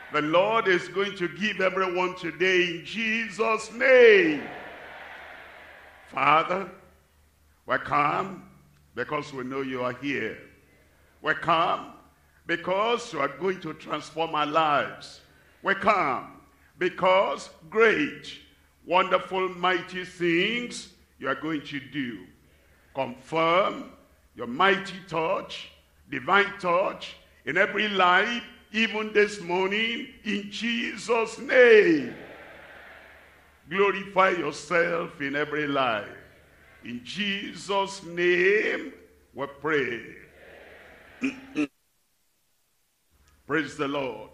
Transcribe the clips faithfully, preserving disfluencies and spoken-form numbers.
The Lord is going to give everyone today in Jesus' name. Father, we come because we know you are here. We come because you are going to transform our lives. We come because great, wonderful, mighty things you are going to do. Confirm your mighty touch, divine touch in every life, even this morning, in Jesus' name. Glorify yourself in every life. In Jesus' name we pray. Praise the Lord.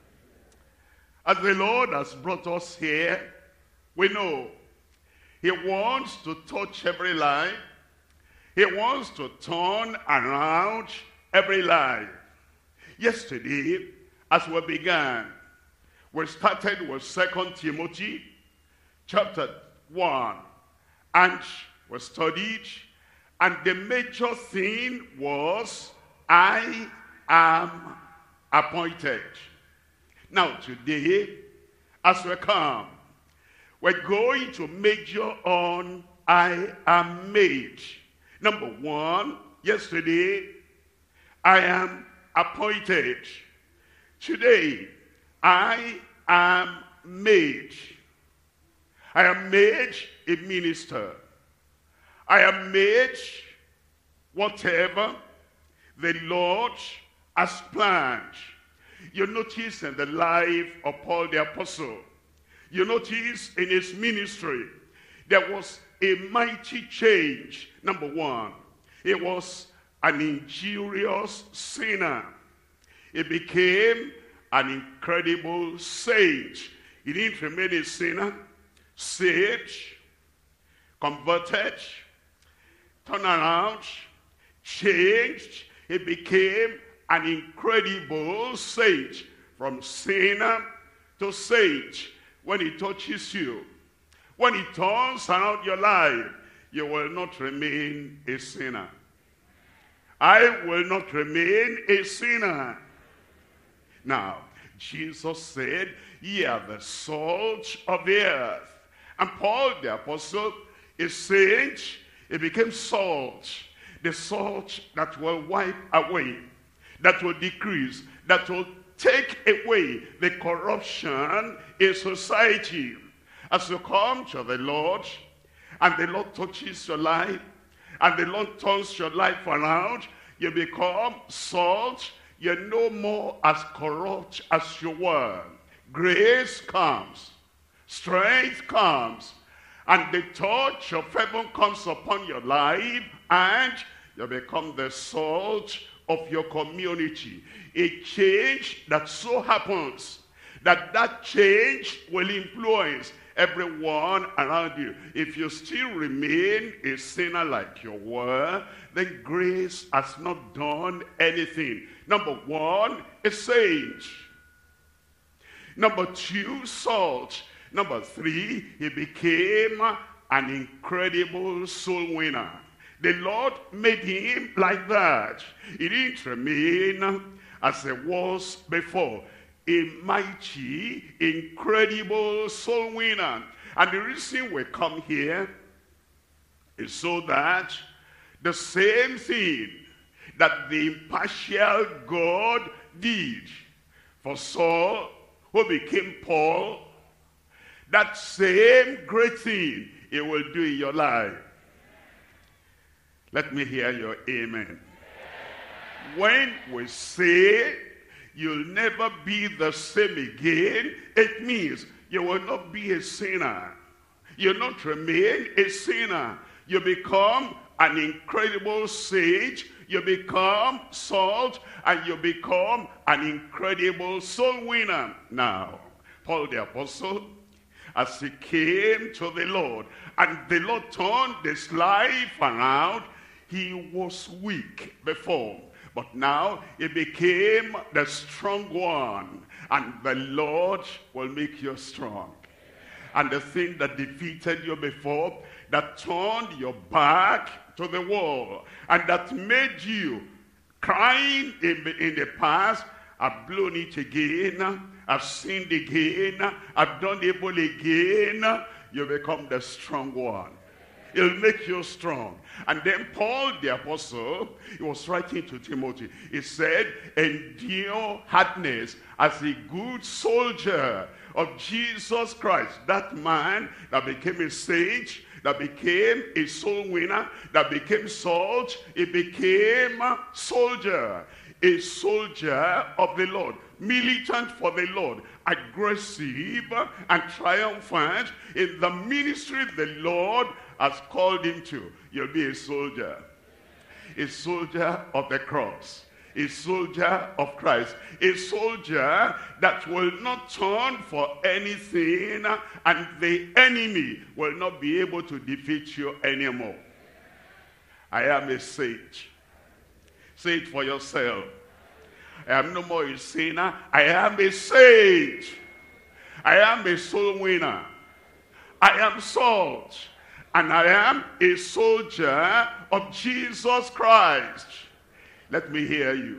As the Lord has brought us here, we know he wants to touch every life. He wants to turn around every life. Yesterday, as we began, we started with Second Timothy chapter one, and we studied, and the major thing was, I am appointed. Now today, as we come, we're going to major on I am made. Number one, yesterday, I am appointed. Today, I am made. I am made a minister. I am made whatever the Lord has planned. You notice in the life of Paul the Apostle, you notice in his ministry, there was a mighty change. Number one, he was an injurious sinner. He became an incredible saint. He didn't remain a sinner, saved, converted, turned around, changed. He became an incredible saint, from sinner to saint. When he touches you, when he turns around your life, you will not remain a sinner. I will not remain a sinner. Now, Jesus said, ye are the salt of the earth. And Paul the Apostle is saint. He became salt. The salt that will wipe away, that will decrease, that will take away the corruption in society. As you come to the Lord, and the Lord touches your life, and the Lord turns your life around, you become salt. You're no more as corrupt as you were. Grace comes, strength comes, and the touch of heaven comes upon your life, and you become the salt of your community. A change that so happens that that change will influence everyone around you. If you still remain a sinner like you were, then grace has not done anything. Number one, a saint. Number two, salt. Number three, he became an incredible soul winner. The Lord made him like that. He didn't remain as he was before. A mighty, incredible soul winner. And the reason we come here is so that the same thing that the impartial God did for Saul, who became Paul, that same great thing he will do in your life. Let me hear your amen. When we say you'll never be the same again, it means you will not be a sinner. You'll not remain a sinner. You become an incredible sage. You become salt, and you become an incredible soul winner. Now, Paul the Apostle, as he came to the Lord, and the Lord turned his life around, he was weak before, but now he became the strong one, and the Lord will make you strong. And the thing that defeated you before, that turned your back to the wall, and that made you crying in the, in the past, I've blown it again, I've sinned again, I've done evil again, you become the strong one. It'll make you strong. And then Paul the apostle, he was writing to Timothy. He said, endure hardness as a good soldier of Jesus Christ. That man that became a sage, that became a soul winner, that became salt, he became a soldier. A soldier of the Lord, militant for the Lord, aggressive and triumphant in the ministry the Lord has called him to. You'll be a soldier. A soldier of the cross. A soldier of Christ. A soldier that will not turn for anything, and the enemy will not be able to defeat you anymore. I am a sage. Say it for yourself. I am no more a sinner. I am a sage. I am a soul winner. I am salt. And I am a soldier of Jesus Christ. Let me hear you.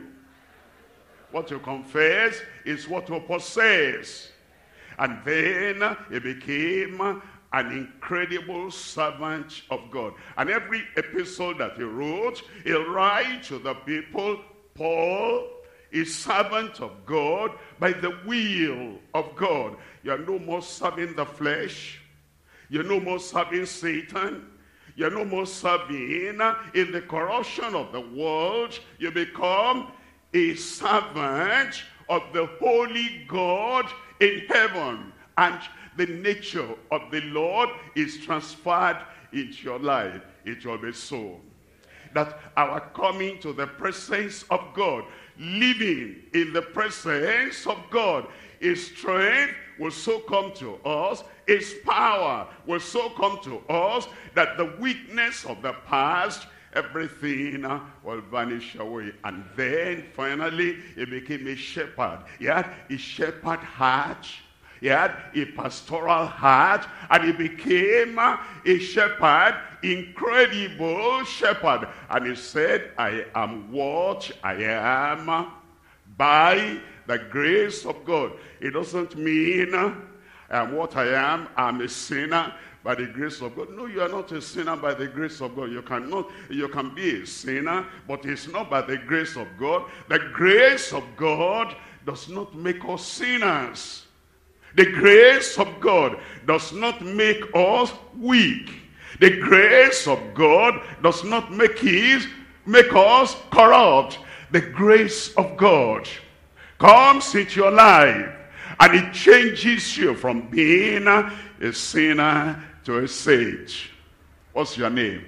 What you confess is what you possess. And then he became an incredible servant of God. And every epistle that he wrote, he'll write to the people, Paul is servant of God by the will of God. You are no more serving the flesh. You're no more serving Satan. You're no more serving in the corruption of the world. You become a servant of the holy God in heaven. And the nature of the Lord is transferred into your life. It will be so. That our coming to the presence of God, living in the presence of God, his strength will so come to us, his power will so come to us, that the weakness of the past, everything uh, will vanish away. And then finally he became a shepherd. He had a shepherd heart. He had a pastoral heart, and he became uh, a shepherd, incredible shepherd. And he said, I am what I am by the grace of God. It doesn't mean uh, I am what I am, I'm a sinner by the grace of God. No, you are not a sinner by the grace of God. You cannot, you can be a sinner, but it's not by the grace of God. The grace of God does not make us sinners. The grace of God does not make us weak. The grace of God does not make, his, make us corrupt. The grace of God comes into your life, and it changes you from being a sinner to a sage. What's your name?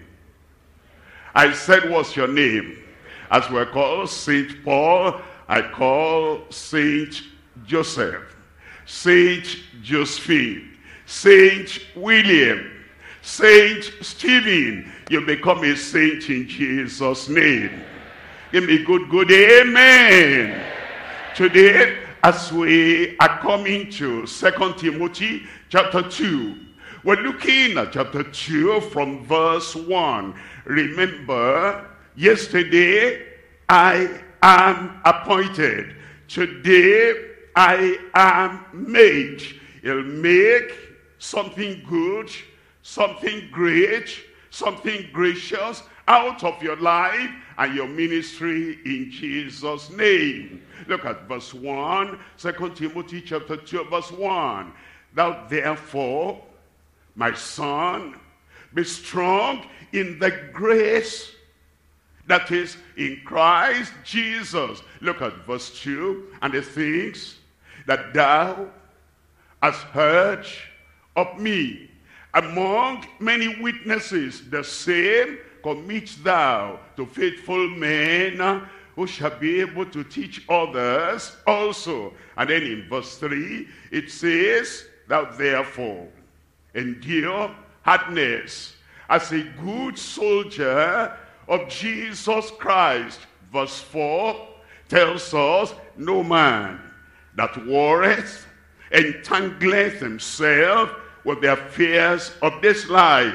I said, what's your name? As we're called Saint Paul, I call Saint Joseph, Saint Josephine, Saint William, Saint Stephen. You become a saint in Jesus' name. Give me good, good amen. Today, as we are coming to Second Timothy chapter two, we're looking at chapter two from verse one. Remember, yesterday I am appointed. Today I am made. He'll make something good, something great, something gracious out of your life and your ministry in Jesus' name. Look at verse one, Second Timothy chapter two, verse one. Thou therefore, my son, be strong in the grace that is in Christ Jesus. Look at verse two. And the things that thou hast heard of me among many witnesses, the same commit thou to faithful men who shall be able to teach others also. And then in verse three, it says, thou therefore endure hardness as a good soldier of Jesus Christ. Verse four tells us, no man that warreth entangleth himself with the affairs of this life,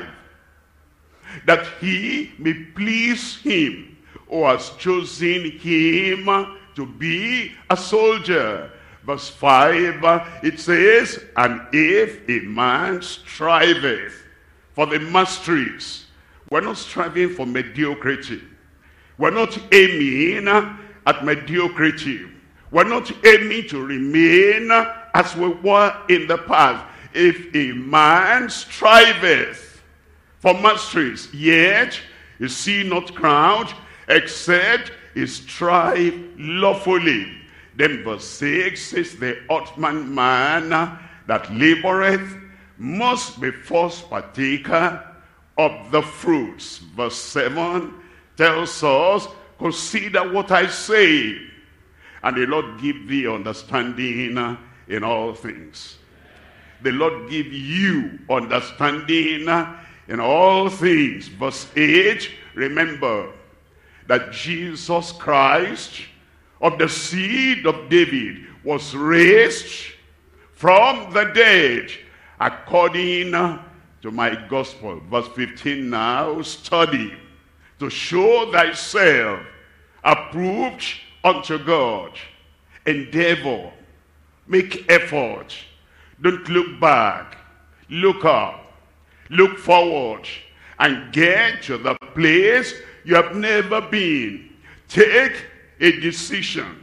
that he may please him who has chosen him to be a soldier. Verse five, uh, it says, and if a man striveth for the masteries, we're not striving for mediocrity. We're not aiming at mediocrity. We're not aiming to remain as we were in the past. If a man striveth for masteries, yet is he not crowned, except he strive lawfully. Then verse six says, the husbandman man that laboreth must be first partaker of the fruits. Verse seven tells us, consider what I say, and the Lord give thee understanding in all things. The Lord give you understanding in all things. Verse eight, remember that Jesus Christ of the seed of David was raised from the dead according to my gospel. Verse fifteen now, study to show thyself approved unto God. Endeavor, make effort. Don't look back, look up, look forward, and get to the place you have never been. Take a decision,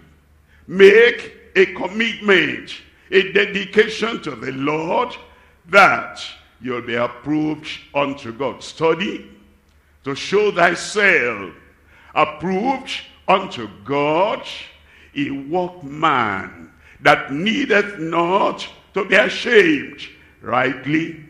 make a commitment, a dedication to the Lord, that you'll be approved unto God. Study to show thyself approved unto God, a workman that needeth not to be ashamed, rightly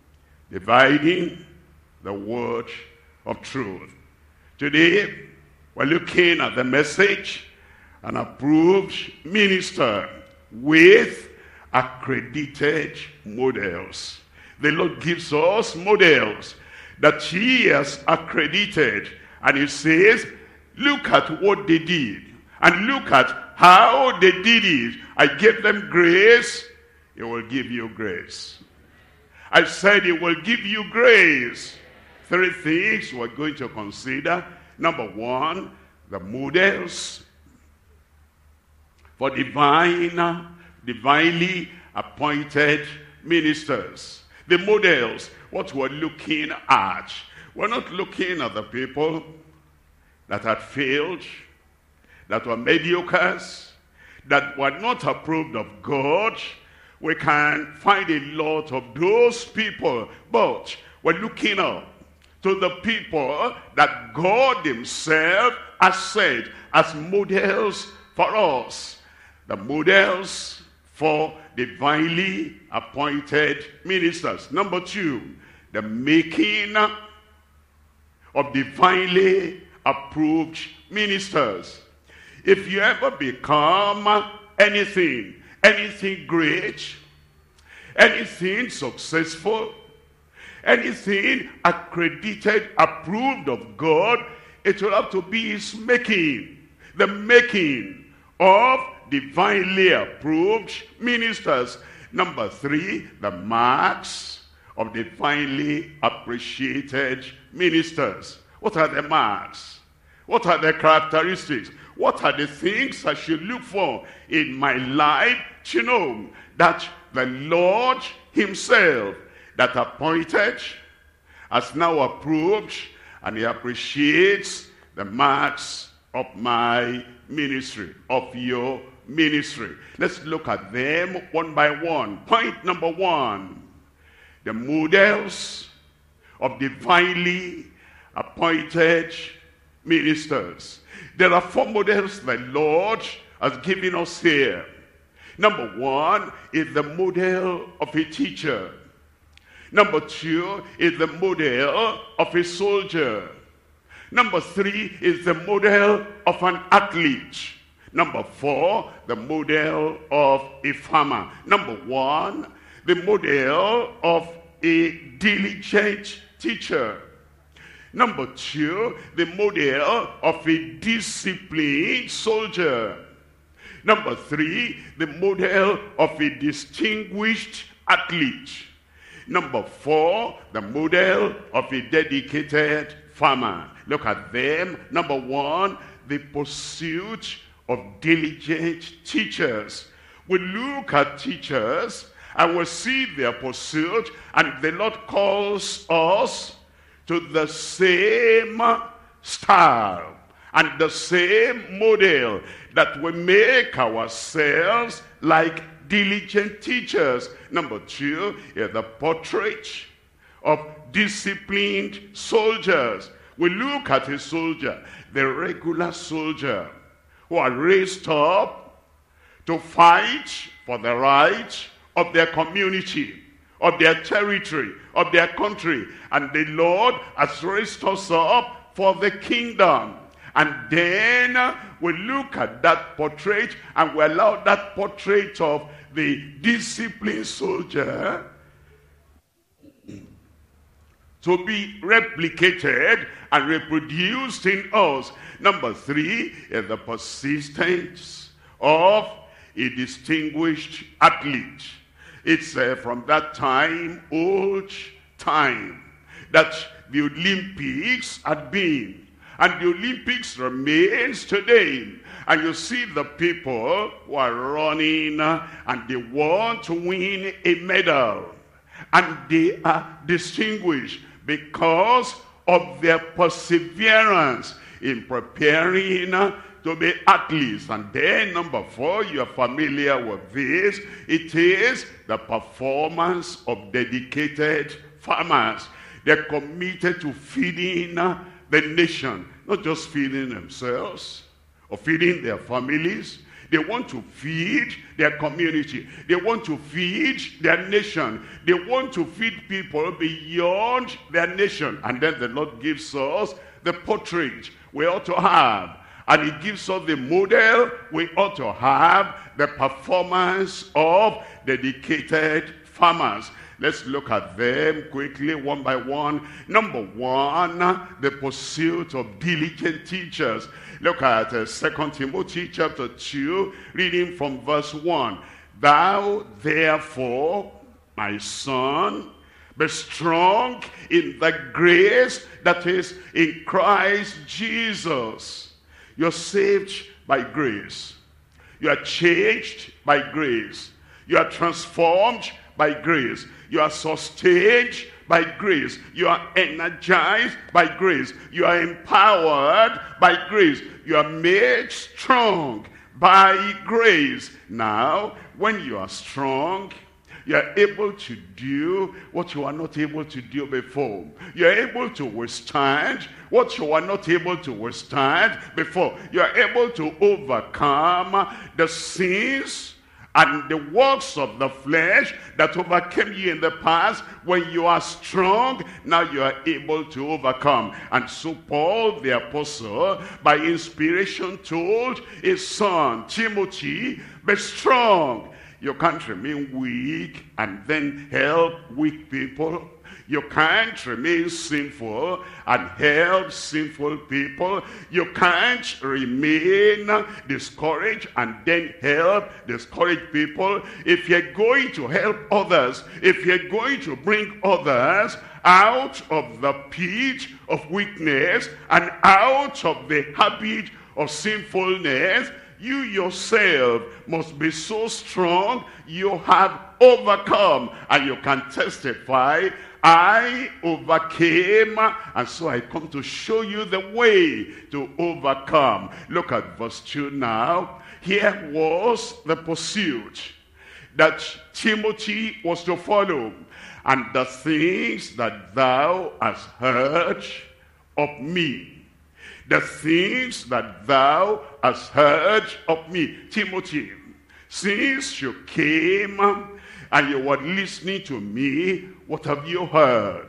dividing the word of truth. Today, we're looking at the message, an approved minister with accredited models. The Lord gives us models that he has accredited, and he says, look at what they did, and look at how they did it. I gave them grace, he will give you grace. I said he will give you grace. Three things we're going to consider. Number one, the models for divine, divinely appointed ministers. The models, what we're looking at. We're not looking at the people that had failed, that were mediocres, that were not approved of God. We can find a lot of those people, but we're looking up to the people that God himself has said as models for us. The models for divinely appointed ministers. Number two, the making of divinely approved ministers. If you ever become anything, anything great, anything successful, anything accredited, approved of God, it will have to be his making. The making of divinely approved ministers. Number three, the marks of divinely appreciated ministers. What are the marks? What are the characteristics? What are the things I should look for in my life to know that the Lord himself that appointed has now approved, and he appreciates the marks of my ministry, of your ministry. Let's look at them one by one. Point number one, the models of divinely appointed ministers. There are four models the Lord has given us here. Number one is the model of a teacher. Number two is the model of a soldier. Number three is the model of an athlete. Number four, the model of a farmer. Number one, the model of a diligent teacher. Number two, the model of a disciplined soldier. Number three, the model of a distinguished athlete. Number four, the model of a dedicated farmer. Look at them. Number one, the pursuit of diligent teachers. We look at teachers and we see their pursuit, and the Lord calls us to the same style and the same model, that we make ourselves like diligent teachers. Number two is the portrait of disciplined soldiers. We look at a soldier, the regular soldier, who are raised up to fight for the right of their community, of their territory, of their country. And the Lord has raised us up for the kingdom. And then uh, we look at that portrait, and we allow that portrait of the disciplined soldier to be replicated and reproduced in us. Number three is the persistence of a distinguished athlete. It's uh, from that time, old time, that the Olympics had been. And the Olympics remains today. And you see the people who are running uh, and they want to win a medal. And they are distinguished because of their perseverance in preparing uh, to be athletes. And then number four, you are familiar with this. It is the performance of dedicated farmers. They're committed to feeding uh, the nation, not just feeding themselves or feeding their families. They want to feed their community. They want to feed their nation. They want to feed people beyond their nation. And then the Lord gives us the portrait we ought to have. And he gives us the model we ought to have, the performance of dedicated farmers. Let's look at them quickly, one by one. Number one, the pursuit of diligent teachers. Look at uh, Second Timothy chapter two, reading from verse one. Thou therefore, my son, be strong in the grace that is in Christ Jesus. You're saved by grace. You are changed by grace. You are transformed by grace. You are sustained by grace. You are energized by grace. You are empowered by grace. You are made strong by grace. Now, when you are strong, you are able to do what you are not able to do before. You are able to withstand what you are not able to withstand before. You are able to overcome the sins and the works of the flesh that overcame you in the past. When you are strong, now you are able to overcome. And so Paul the apostle, by inspiration, told his son Timothy, be strong. You can't remain weak and then help weak people. You can't remain sinful and help sinful people. You can't remain discouraged and then help discouraged people. If you're going to help others, if you're going to bring others out of the pit of weakness and out of the habit of sinfulness, you yourself must be so strong you have overcome, and you can testify, I overcame, and so I come to show you the way to overcome. Look at verse two now. Here was the pursuit that Timothy was to follow. And the things that thou hast heard of me, the things that thou hast heard of me. Timothy, since you came and you were listening to me, what have you heard?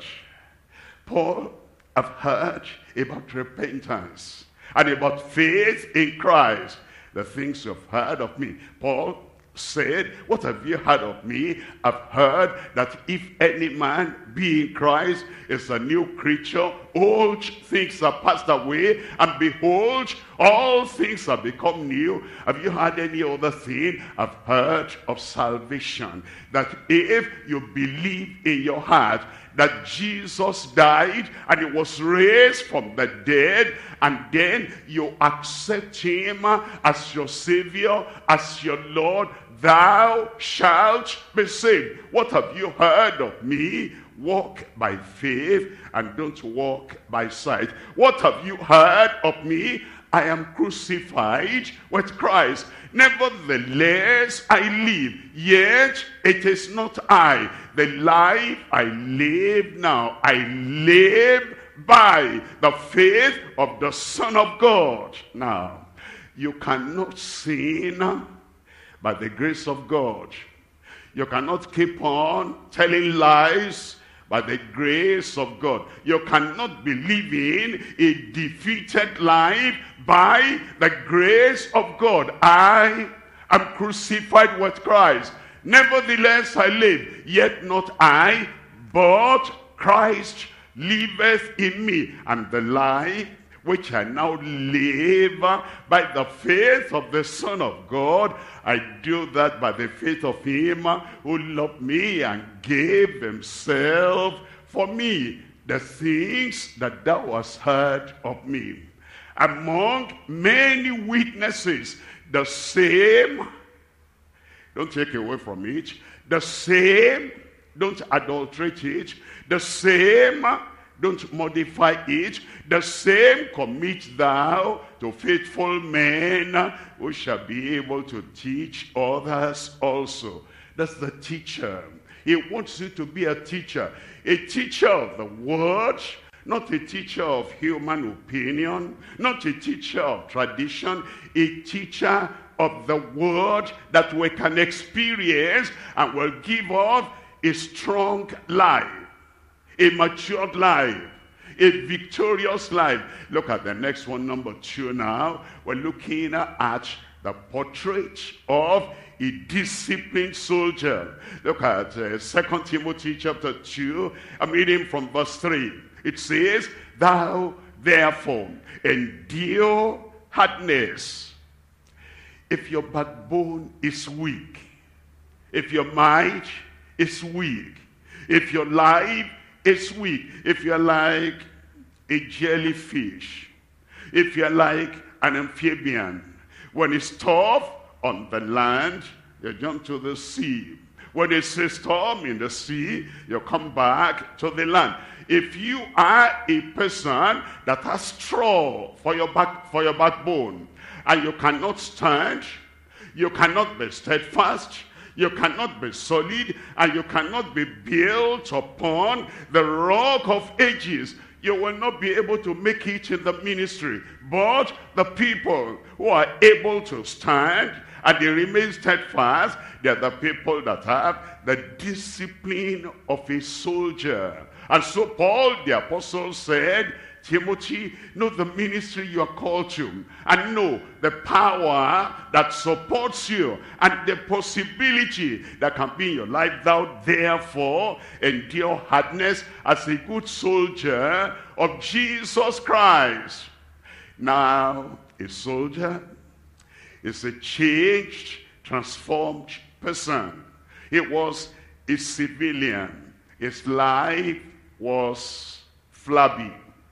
Paul, I've heard about repentance and about faith in Christ. The things you've heard of me. Paul said, what have you heard of me? I've heard that if any man be in Christ, is a new creature. Old things are passed away, and behold, All things have become new. Have you heard any other thing? I've heard of salvation. That if you believe in your heart that Jesus died and he was raised from the dead, and then you accept him as your Savior, as your Lord, thou shalt be saved. What have you heard of me? Walk by faith and don't walk by sight. What have you heard of me? I am crucified with Christ. Nevertheless, I live. Yet it is not I. The life I live now, I live by the faith of the Son of God. Now, you cannot sin by the grace of God. You cannot keep on telling lies by the grace of God. You cannot be living a defeated life by the grace of God. I am crucified with Christ. Nevertheless I live, yet not I, but Christ liveth in me. And the life which I now live by the faith of the Son of God, I do that by the faith of him who loved me and gave himself for me. The things that thou hast heard of me, among many witnesses, the same, don't take away from it, the same, don't adulterate it, the same, don't modify it, the same commit thou to faithful men who shall be able to teach others also. That's the teacher. He wants you to be a teacher. A teacher of the word, not a teacher of human opinion, not a teacher of tradition, a teacher of the word that we can experience and will give us a strong life, a matured life, a victorious life. Look at the next one, number two now. We're looking at the portrait of a disciplined soldier. Look at uh, Second Timothy chapter two. I'm reading from verse three. It says, thou therefore endure hardness. If your backbone is weak, if your mind is weak, if your life is weak, if you're like a jellyfish, if you're like an amphibian, when it's tough on the land, you jump to the sea. When it's a storm in the sea, you come back to the land. If you are a person that has straw for your back, for your backbone, and you cannot stand, you cannot be steadfast, you cannot be solid, and you cannot be built upon the rock of ages, you will not be able to make it in the ministry. But the people who are able to stand and they remain steadfast, they are the people that have the discipline of a soldier. And so Paul the apostle said, Timothy, know the ministry you are called to, and know the power that supports you and the possibility that can be in your life. Thou therefore endure hardness as a good soldier of Jesus Christ. Now, a soldier is a changed, transformed person. He was a civilian. His life was flabby,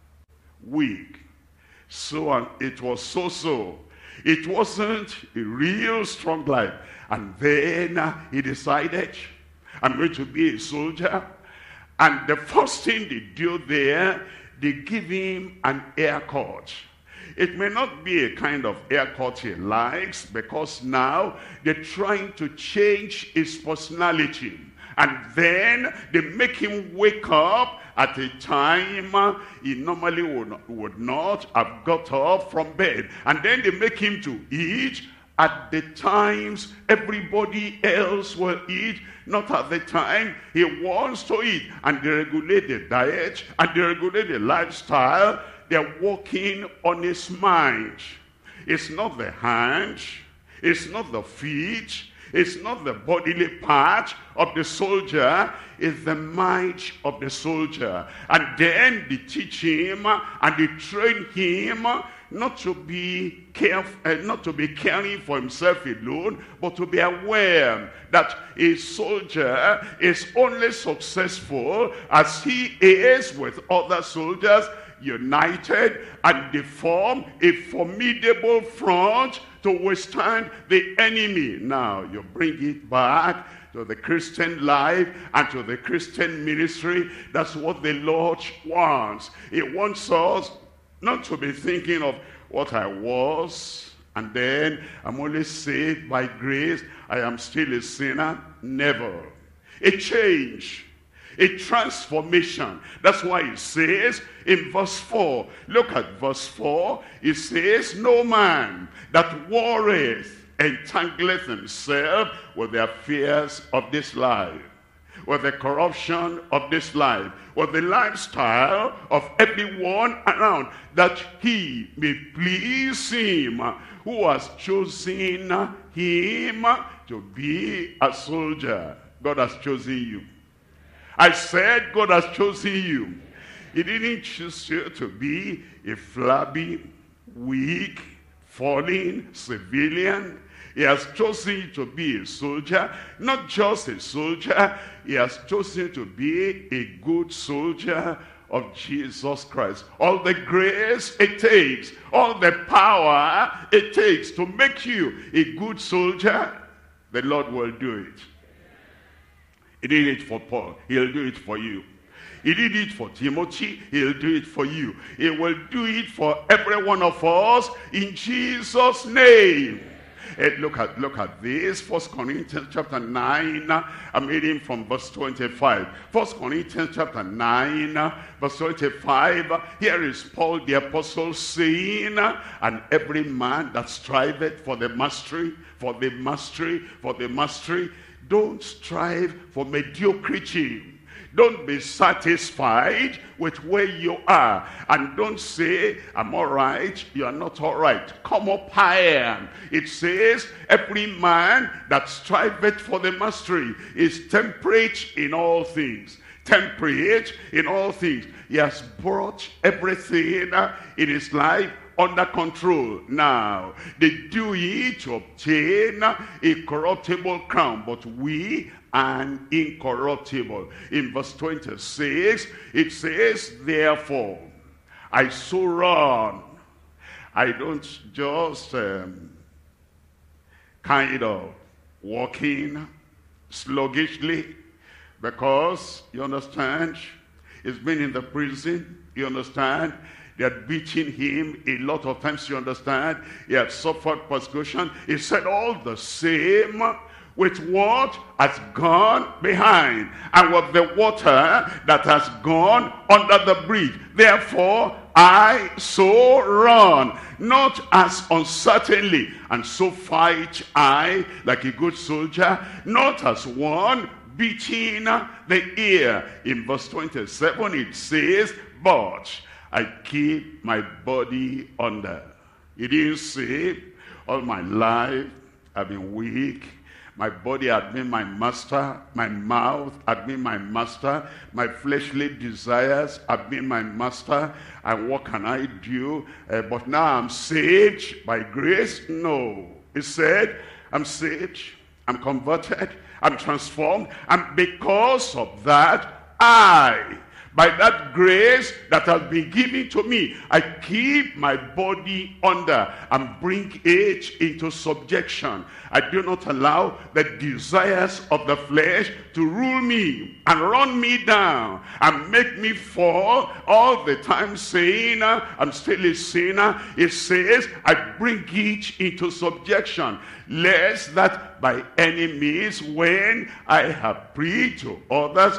weak, so and it was so-so. It wasn't a real strong life. And then uh, he decided, I'm going to be a soldier. And the first thing they do there, they give him an haircut. It may not be a kind of haircut he likes, because now they're trying to change his personality. And then they make him wake up at a time he normally would not, would not have got up from bed. And then they make him to eat at the times everybody else will eat, not at the time he wants to eat. And they regulate the diet, and they regulate the lifestyle. They're working on his mind. It's not the hand, it's not the feet, it's not the bodily part of the soldier, it's the mind of the soldier. And then they teach him and they train him not to be careful, uh, not to be caring for himself alone, but to be aware that a soldier is only successful as he is with other soldiers, united, and they form a formidable front to withstand the enemy. Now you bring it back to the Christian life and to the Christian ministry. That's what the Lord wants. He wants us not to be thinking of what I was, and then I'm only saved by grace, I am still a sinner. Never. A change, a transformation. That's why it says in verse four, look at verse four, it says, no man that warreth entangleth himself with the affairs of this life, with the corruption of this life, with the lifestyle of everyone around, that he may please him who has chosen him to be a soldier. God has chosen you. I said God has chosen you. He didn't choose you to be a flabby, weak, fallen civilian. He has chosen you to be a soldier. Not just a soldier, he has chosen you to be a good soldier of Jesus Christ. All the grace it takes, all the power it takes to make you a good soldier, the Lord will do it. He did it for Paul. He'll do it for you. He did it for Timothy. He'll do it for you. He will do it for every one of us in Jesus' name. And look at look at this. First Corinthians chapter nine. I'm reading from verse twenty-five. First Corinthians chapter nine, verse twenty-five. Here is Paul the apostle saying, and every man that striveth for the mastery, for the mastery, for the mastery, don't strive for mediocrity. Don't be satisfied with where you are. And don't say, I'm all right, you are not all right. Come up higher. It says, every man that striveth for the mastery is temperate in all things. Temperate in all things. He has brought everything in his life under control. Now, they do it to obtain a corruptible crown, but we an incorruptible. In verse twenty-six, it says, therefore, I so run. I don't just um, kind of walking sluggishly, because, you understand, he's been in the prison, you understand, they had beaten him a lot of times, you understand, he had suffered persecution. He said, all the same, with what has gone behind, and with the water that has gone under the bridge. Therefore, I so run, not as uncertainly, and so fight I like a good soldier, not as one beating the air. In verse twenty-seven, it says, but I keep my body under. He didn't say, all my life I've been weak, my body had been my master, my mouth had been my master, my fleshly desires have been my master, and what can I do? Uh, but now I'm saved by grace? No. He said, I'm saved, I'm converted, I'm transformed, and because of that, I, by that grace that has been given to me, I keep my body under and bring it into subjection. I do not allow the desires of the flesh to rule me and run me down and make me fall all the time saying, I'm still a sinner. It says, I bring it into subjection, lest that by any means, when I have preached to others,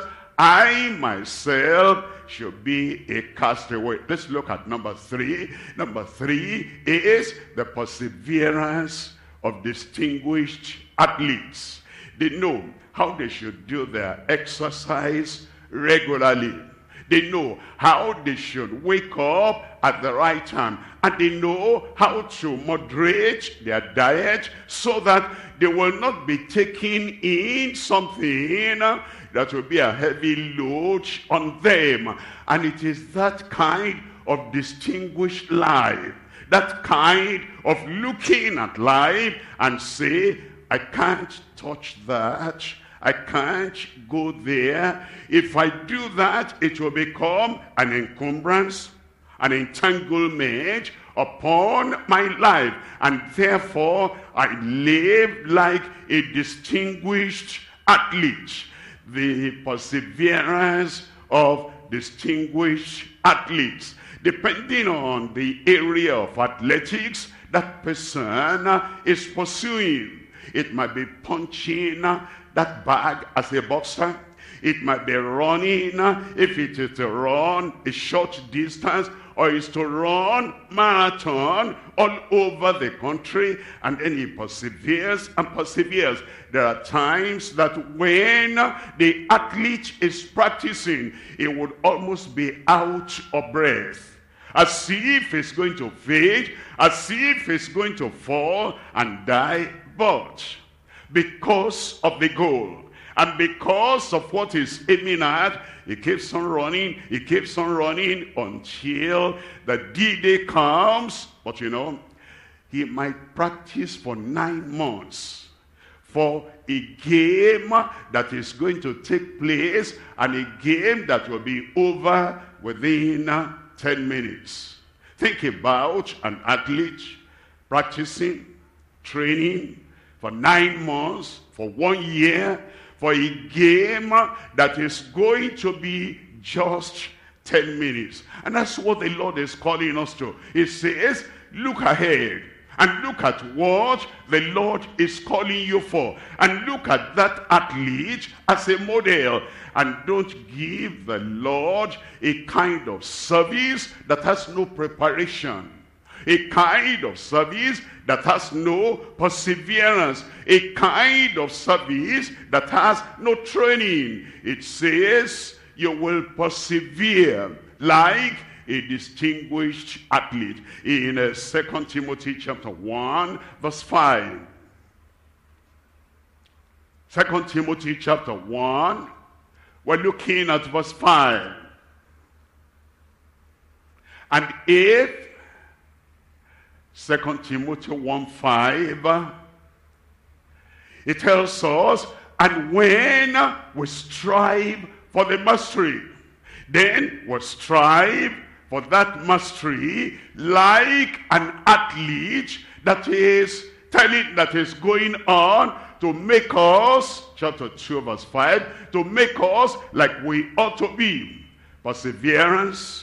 I myself should be a castaway. Let's look at number three. Number three is the perseverance of distinguished athletes. They know how they should do their exercise regularly. They know how they should wake up at the right time. And they know how to moderate their diet so that they will not be taking in something that will be a heavy load on them. And it is that kind of distinguished life That kind of looking at life and say, I can't touch that. I can't go there. If I do that, it will become an encumbrance, an entanglement upon my life. And therefore, I live like a distinguished athlete. The perseverance of distinguished athletes. Depending on the area of athletics that person is pursuing. It might be punching that bag as a boxer. It might be running, if it is to run a short distance, or is to run marathon all over the country, and then he perseveres and perseveres. There are times that when the athlete is practicing, he would almost be out of breath, as if he's going to fade, as if he's going to fall and die. But because of the goal, and because of what he's aiming at, he keeps on running, he keeps on running until the D-Day comes. But you know, he might practice for nine months for a game that is going to take place, and a game that will be over within ten minutes. Think about an athlete practicing, training for nine months, for one year, for a game that is going to be just ten minutes. And that's what the Lord is calling us to. He says, look ahead and look at what the Lord is calling you for. And look at that athlete as a model. And don't give the Lord a kind of service that has no preparation. A kind of service that has no perseverance. A kind of service that has no training. It says you will persevere like a distinguished athlete. In uh, Second Timothy chapter one, verse five. Second Timothy chapter one, we're looking at verse five. And if Second Timothy one five, it tells us, and when we strive for the mastery, then we strive for that mastery like an athlete that is telling, that is going on to make us, chapter two verse five, to make us like we ought to be. Perseverance,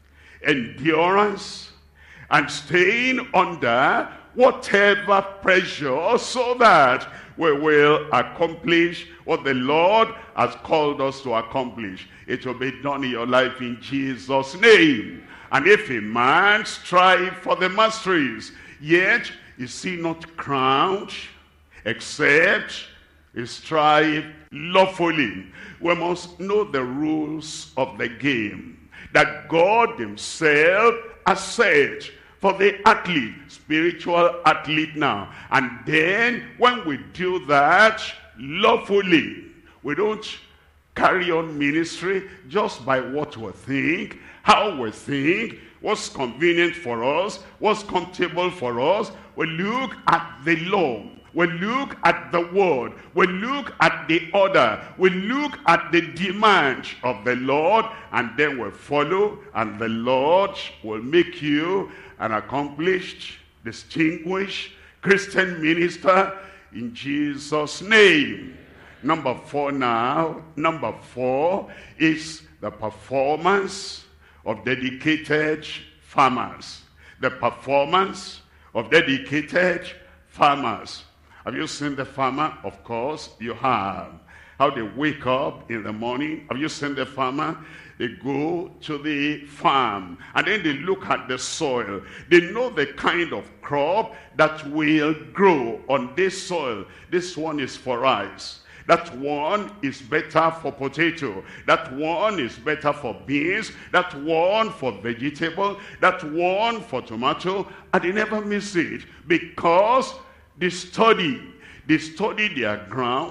endurance, and staying under whatever pressure, so that we will accomplish what the Lord has called us to accomplish. It will be done in your life in Jesus' name. And if a man strive for the masteries, yet is he not crowned, except he strive lawfully. We must know the rules of the game that God himself has said for the athlete, spiritual athlete now. And then when we do that lawfully, we don't carry on ministry just by what we think, how we think, what's convenient for us, what's comfortable for us. We look at the law. We look at the word. We look at the order. We look at the demand of the Lord, and then we follow, and the Lord will make you an accomplished, distinguished Christian minister in Jesus' name. Number four now, number four is the performance of dedicated farmers. The performance of dedicated farmers. Have you seen the farmer? Of course you have. How they wake up in the morning. Have you seen the farmer? They go to the farm and then they look at the soil. They know the kind of crop that will grow on this soil. This one is for rice. That one is better for potato. That one is better for beans. That one for vegetable. That one for tomato. And they never miss it because they study. They study their ground.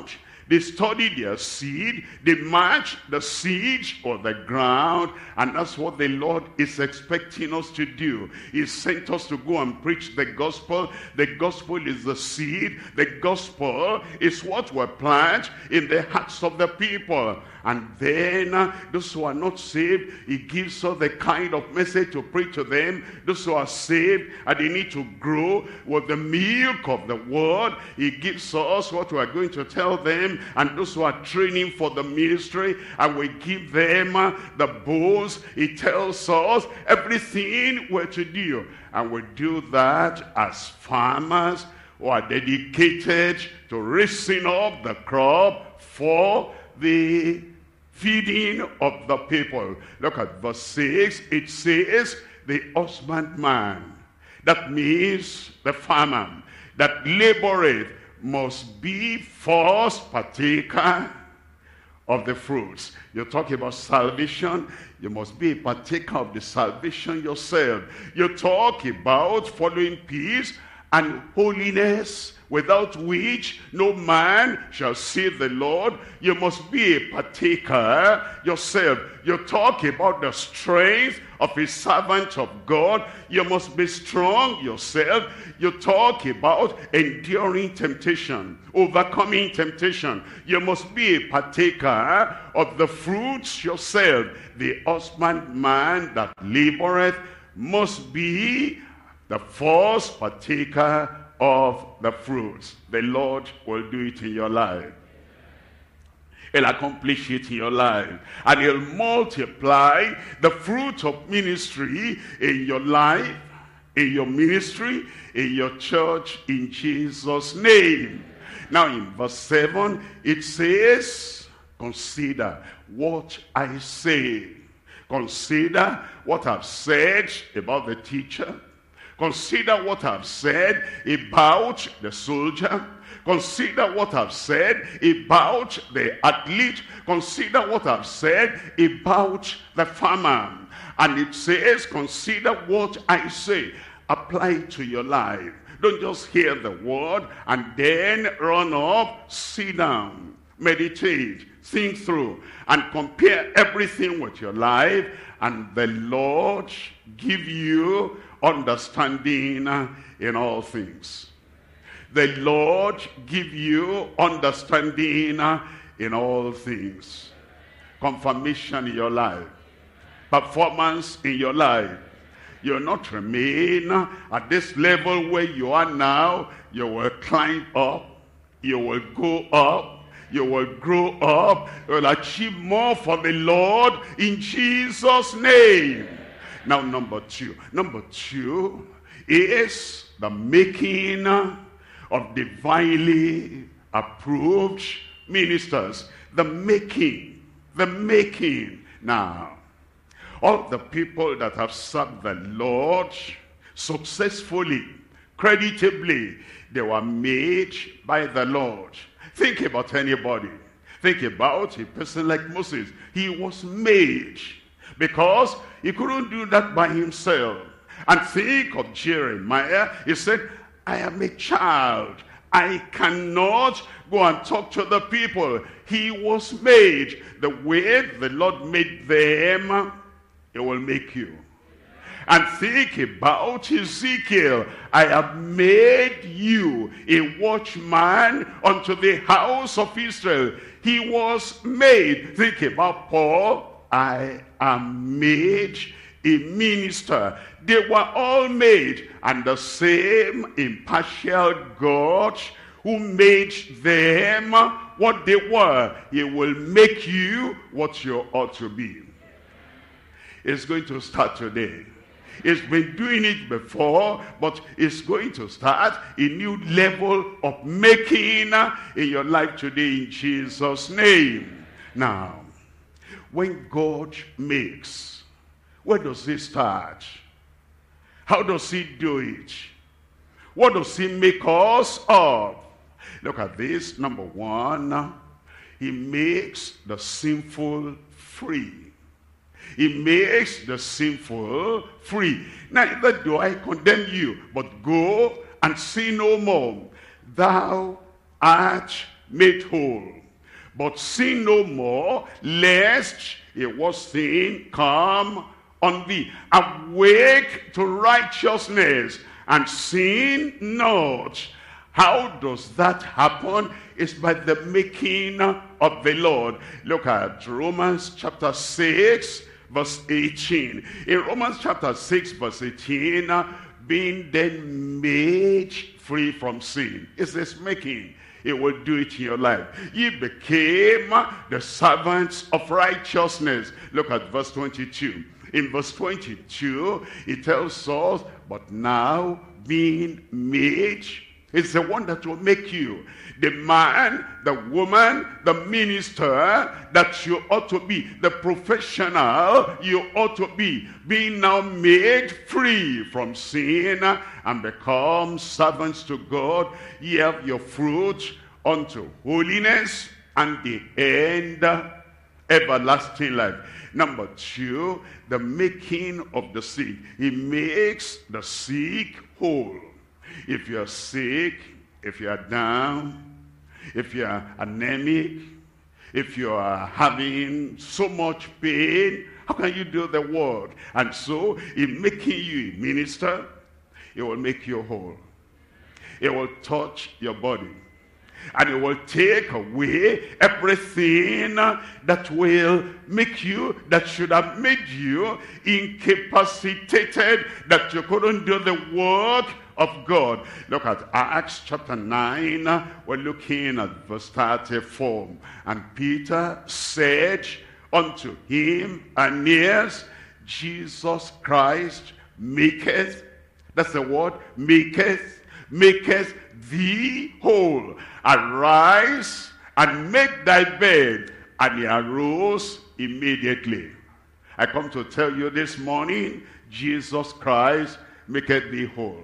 They study their seed. They match the seed or the ground. And that's what the Lord is expecting us to do. He sent us to go and preach the gospel. The gospel is the seed. The gospel is what we plant in the hearts of the people. And then uh, those who are not saved, he gives us the kind of message to preach to them. Those who are saved and they need to grow with the milk of the word, he gives us what we are going to tell them. And those who are training for the ministry, and we give them uh, the bones, he tells us everything we're to do. And we do that as farmers who are dedicated to raising up the crop for the feeding of the people. Look at verse six. It says, the husbandman, that means the farmer, that laboreth, must be first partaker of the fruits. You're talking about salvation. You must be a partaker of the salvation yourself. You talk about following peace and holiness, without which no man shall see the Lord. You must be a partaker yourself. You talk about the strength of a servant of God. You must be strong yourself. You talk about enduring temptation, overcoming temptation. You must be a partaker of the fruits yourself. The husbandman that laboreth must be the first partaker of the fruits. The Lord will do it in your life. He'll accomplish it in your life. And he'll multiply the fruit of ministry in your life, in your ministry, in your church, in Jesus' name. Now in verse seven, it says, consider what I say. Consider what I've said about the teacher. Consider what I've said about the soldier. Consider what I've said about the athlete. Consider what I've said about the farmer. And it says, consider what I say. Apply it to your life. Don't just hear the word and then run up, sit down, meditate, think through, and compare everything with your life. And the Lord give you understanding in all things. The Lord give you understanding in all things. Confirmation in your life. Performance in your life. You'll not remain at this level where you are now. You will climb up. You will go up. You will grow up. You will achieve more for the Lord in Jesus' name. Now, number two. Number two is the making of divinely approved ministers. The making. The making. Now, all the people that have served the Lord successfully, creditably, they were made by the Lord. Think about anybody. Think about a person like Moses. He was made because he couldn't do that by himself. And think of Jeremiah. He said, I am a child. I cannot go and talk to the people. He was made the way the Lord made them. He will make you. And think about Ezekiel. I have made you a watchman unto the house of Israel. He was made. Think about Paul. I am made a minister. They were all made. And the same impartial God who made them what they were, he will make you what you ought to be. It's going to start today. It's been doing it before, but it's going to start a new level of making in your life today in Jesus' name. Now, when God makes, where does he start? How does he do it? What does he make us of? Look at this. Number one, he makes the sinful free. He makes the sinful free. Neither do I condemn you, but go and sin no more. Thou art made whole. But sin no more, lest a worse thing come on thee. Awake to righteousness, and sin not. How does that happen? It's by the making of the Lord. Look at Romans chapter six, verse eighteen. In Romans chapter six, verse eighteen, being then made free from sin. It's this making. It will do it in your life. Ye became the servants of righteousness. Look at verse twenty-two. In verse twenty-two, it tells us, but now being made, it's the one that will make you the man, the woman, the minister that you ought to be, the professional you ought to be, being now made free from sin and become servants to God. Ye have your fruit unto holiness, and the end everlasting life. Number two, the making of the sick. He makes the sick whole. If you're sick, if you're down, if you're anemic, if you are having so much pain, how can you do the work? And so, in making you a minister, it will make you whole. It will touch your body. And it will take away everything that will make you, that should have made you incapacitated, that you couldn't do the work of God. Look at Acts chapter nine. We're looking at verse thirty-four. And Peter said unto him, Aeneas, Jesus Christ maketh, that's the word, maketh, maketh thee whole. Arise and make thy bed. And he arose immediately. I come to tell you this morning, Jesus Christ maketh thee whole.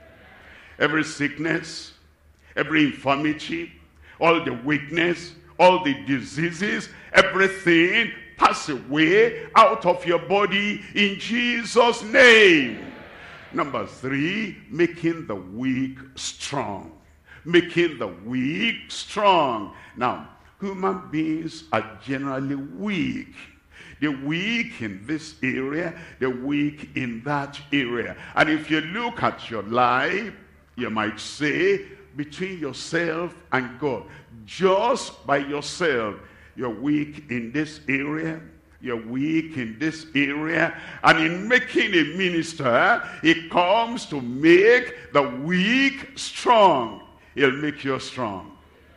Every sickness, every infirmity, all the weakness, all the diseases, everything pass away out of your body in Jesus' name. Number three, making the weak strong. Making the weak strong. Now, human beings are generally weak. They're weak in this area, they're weak in that area. And if you look at your life, you might say, between yourself and God, just by yourself, you're weak in this area, you're weak in this area, and in making a minister, it comes to make the weak strong. He'll make you strong.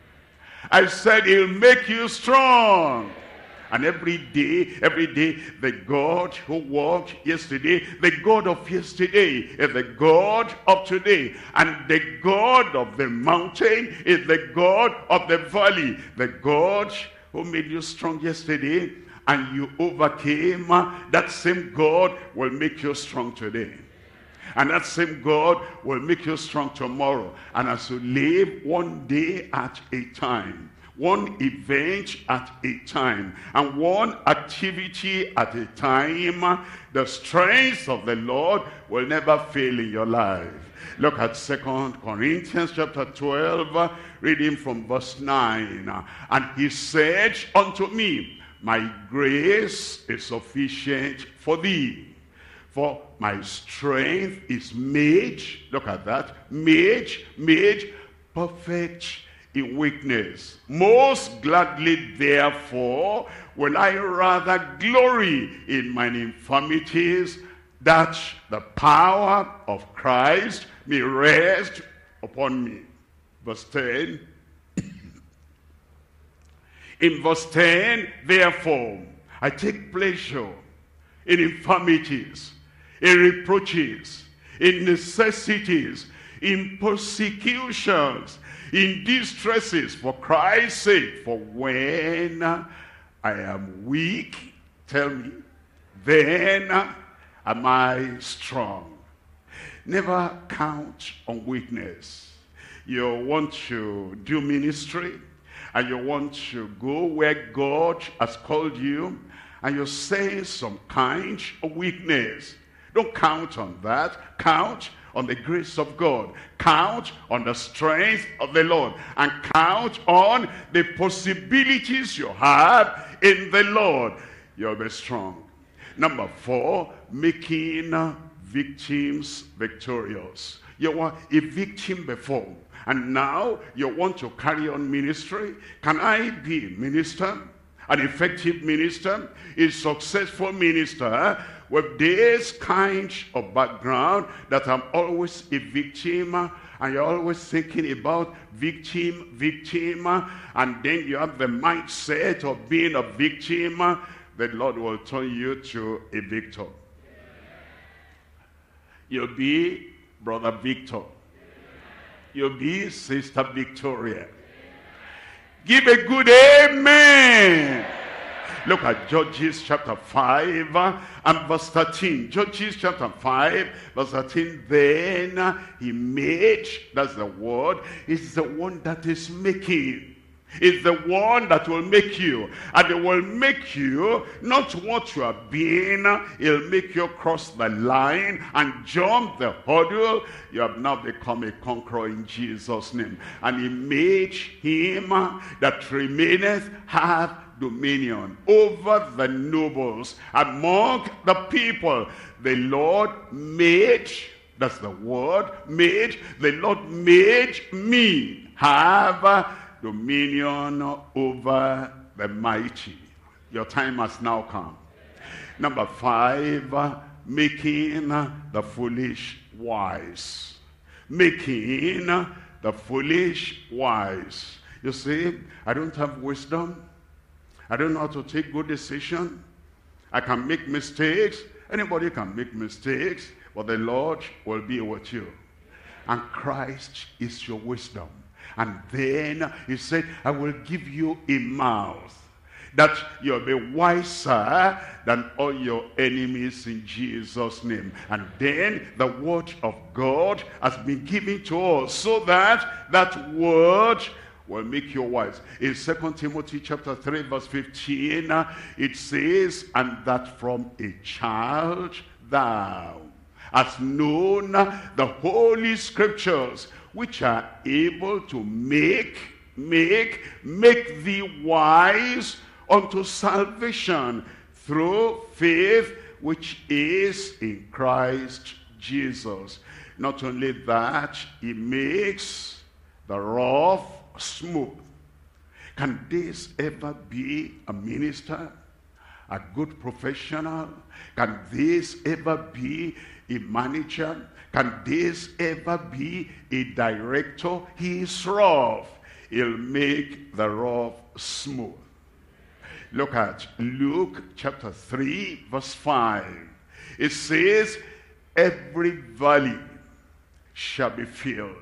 I said he'll make you strong. And every day, every day, the God who walked yesterday, the God of yesterday is the God of today. And the God of the mountain is the God of the valley. The God who made you strong yesterday and you overcame, that same God will make you strong today. And that same God will make you strong tomorrow. And as you live one day at a time, one event at a time, and one activity at a time, the strength of the Lord will never fail in your life. Look at Second Corinthians chapter twelve, reading from verse nine. And he said unto me, my grace is sufficient for thee, for my strength is made, look at that, made, made perfect in weakness. Most gladly, therefore, will I rather glory in mine infirmities, that the power of Christ may rest upon me. Verse ten. In verse ten, therefore, I take pleasure in infirmities, in reproaches, in necessities, in persecutions, in distresses, for Christ's sake. For when I am weak, tell me, then am I strong. Never count on weakness. You want to do ministry, and you want to go where God has called you, and you're saying some kind of weakness. Don't count on that. Count on the grace of God. Count on the strength of the Lord. And count on the possibilities you have in the Lord. You'll be strong. Number four, making victims victorious. You were a victim before, and now you want to carry on ministry. Can I be a minister, an effective minister, a successful minister, with this kind of background that I'm always a victim, and you're always thinking about victim, victim, and then you have the mindset of being a victim? The Lord will turn you to a victor. You'll be Brother Victor. You'll be Sister Victoria. Give a good amen. Look at Judges chapter five and verse thirteen. Judges chapter five, verse thirteen. Then he made, that's the word, it's the one that is making. It's the one that will make you. And it will make you not what you have been. It'll make you cross the line and jump the hurdle. You have now become a conqueror in Jesus' name. And he made him that remaineth have dominion over the nobles among the people. The Lord made, that's the word, made, the Lord made me have dominion over the mighty. Your time has now come. Number five, making the foolish wise. Making the foolish wise. You see, I don't have wisdom. I don't know how to take good decisions. I can make mistakes. Anybody can make mistakes, but the Lord will be with you. And Christ is your wisdom. And then he said, I will give you a mouth that you'll be wiser than all your enemies in Jesus' name. And then the word of God has been given to us so that that word will make you wise. In Second Timothy chapter three verse fifteen, it says, and that from a child thou hast known the holy scriptures, which are able to make, make, make thee wise unto salvation through faith which is in Christ Jesus. Not only that, he makes the rough smooth. Can this ever be a minister, a good professional? Can this ever be a manager? Can this ever be a director? He is rough. He'll make the rough smooth. Look at Luke chapter three verse five. It says, every valley shall be filled,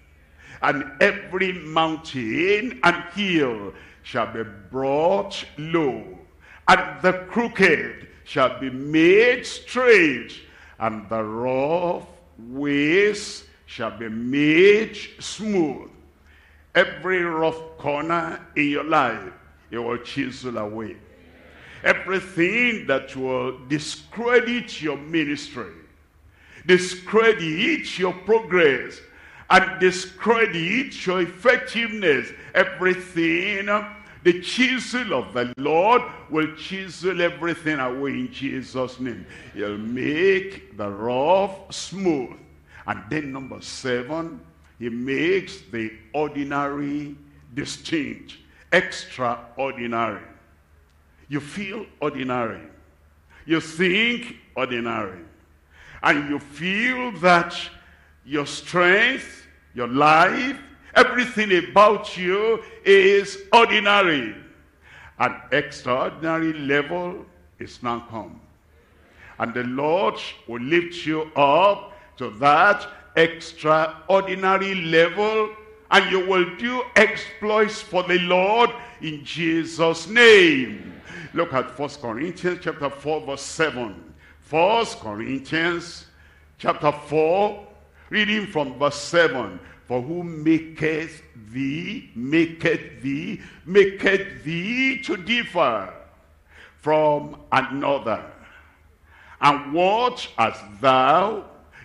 and every mountain and hill shall be brought low, and the crooked shall be made straight, and the rough ways shall be made smooth. Every rough corner in your life, it will chisel away. Everything that will discredit your ministry, discredit your progress, and discredit your effectiveness, everything, the chisel of the Lord will chisel everything away in Jesus' name. He'll make the rough smooth. And then number seven, he makes the ordinary distinct, extraordinary. You feel ordinary. You think ordinary. And you feel that your strength, your life, everything about you is ordinary. An extraordinary level is now come. And the Lord will lift you up to that extraordinary level, and you will do exploits for the Lord in Jesus' name. Look at First Corinthians chapter four verse seven. First Corinthians chapter four, reading from verse seven. For who maketh thee, maketh thee, maketh thee to differ from another? And what hast thou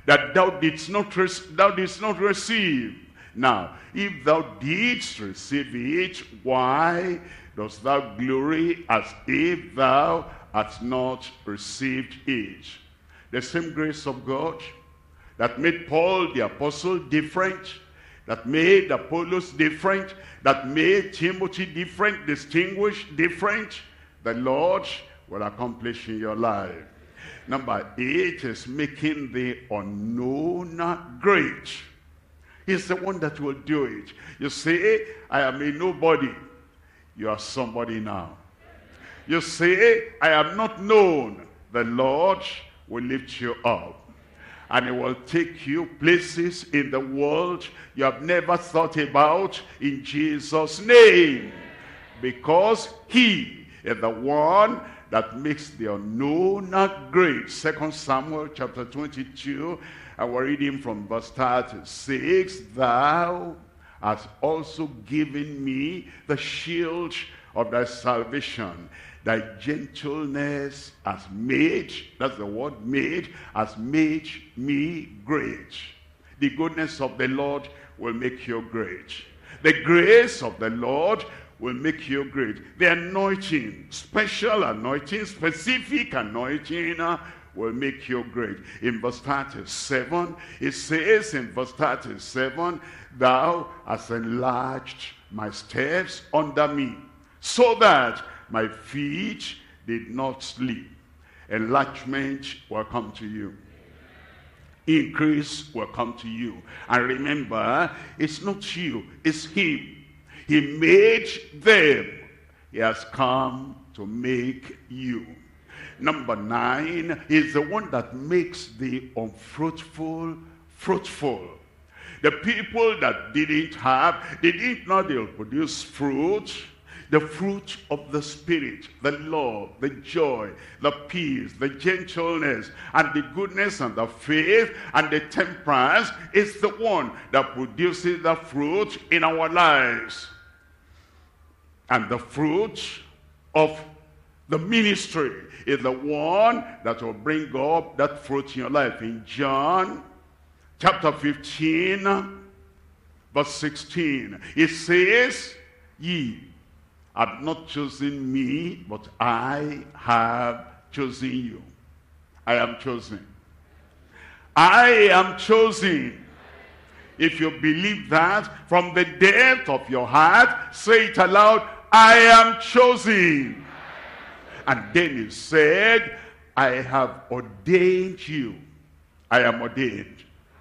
that thou didst not, thou didst not receive. Now, if thou didst receive it, why dost thou glory as if thou hadst not received it? The same grace of God that made Paul the apostle different, that made Apollos different, that made Timothy different, distinguished, different, the Lord will accomplish in your life. Number eight is making the unknown great. He's the one that will do it. You say, I am a nobody. You are somebody now. You say, I am not known. The Lord will lift you up. And he will take you places in the world you have never thought about, in Jesus' name. Because he is the one that makes the unknown great. Second Samuel chapter twenty-two, and we're reading from verse thirty-six. Thou hast also given me the shield of thy salvation. Thy gentleness has made, that's the word made, has made me great. The goodness of the Lord will make you great. The grace of the Lord will make you great. The anointing, special anointing, specific anointing uh, will make you great. In verse thirty-seven, it says in verse thirty-seven, thou hast enlarged my steps under me, so that my feet did not slip. Enlargement will come to you. Increase will come to you. And remember, it's not you, it's him. He made them. He has come to make you. Number nine is the one that makes the unfruitful fruitful. The people that didn't have, they didn't know they'll produce fruit. The fruit of the Spirit, the love, the joy, the peace, the gentleness, and the goodness and the faith and the temperance is the one that produces the fruit in our lives. And the fruit of the ministry is the one that will bring up that fruit in your life. In John chapter fifteen, verse sixteen, it says, ye have not chosen me, but I have chosen you. I am chosen. I am chosen. If you believe that from the depth of your heart, say it aloud, I am chosen. And then he said, I have ordained you. I am ordained.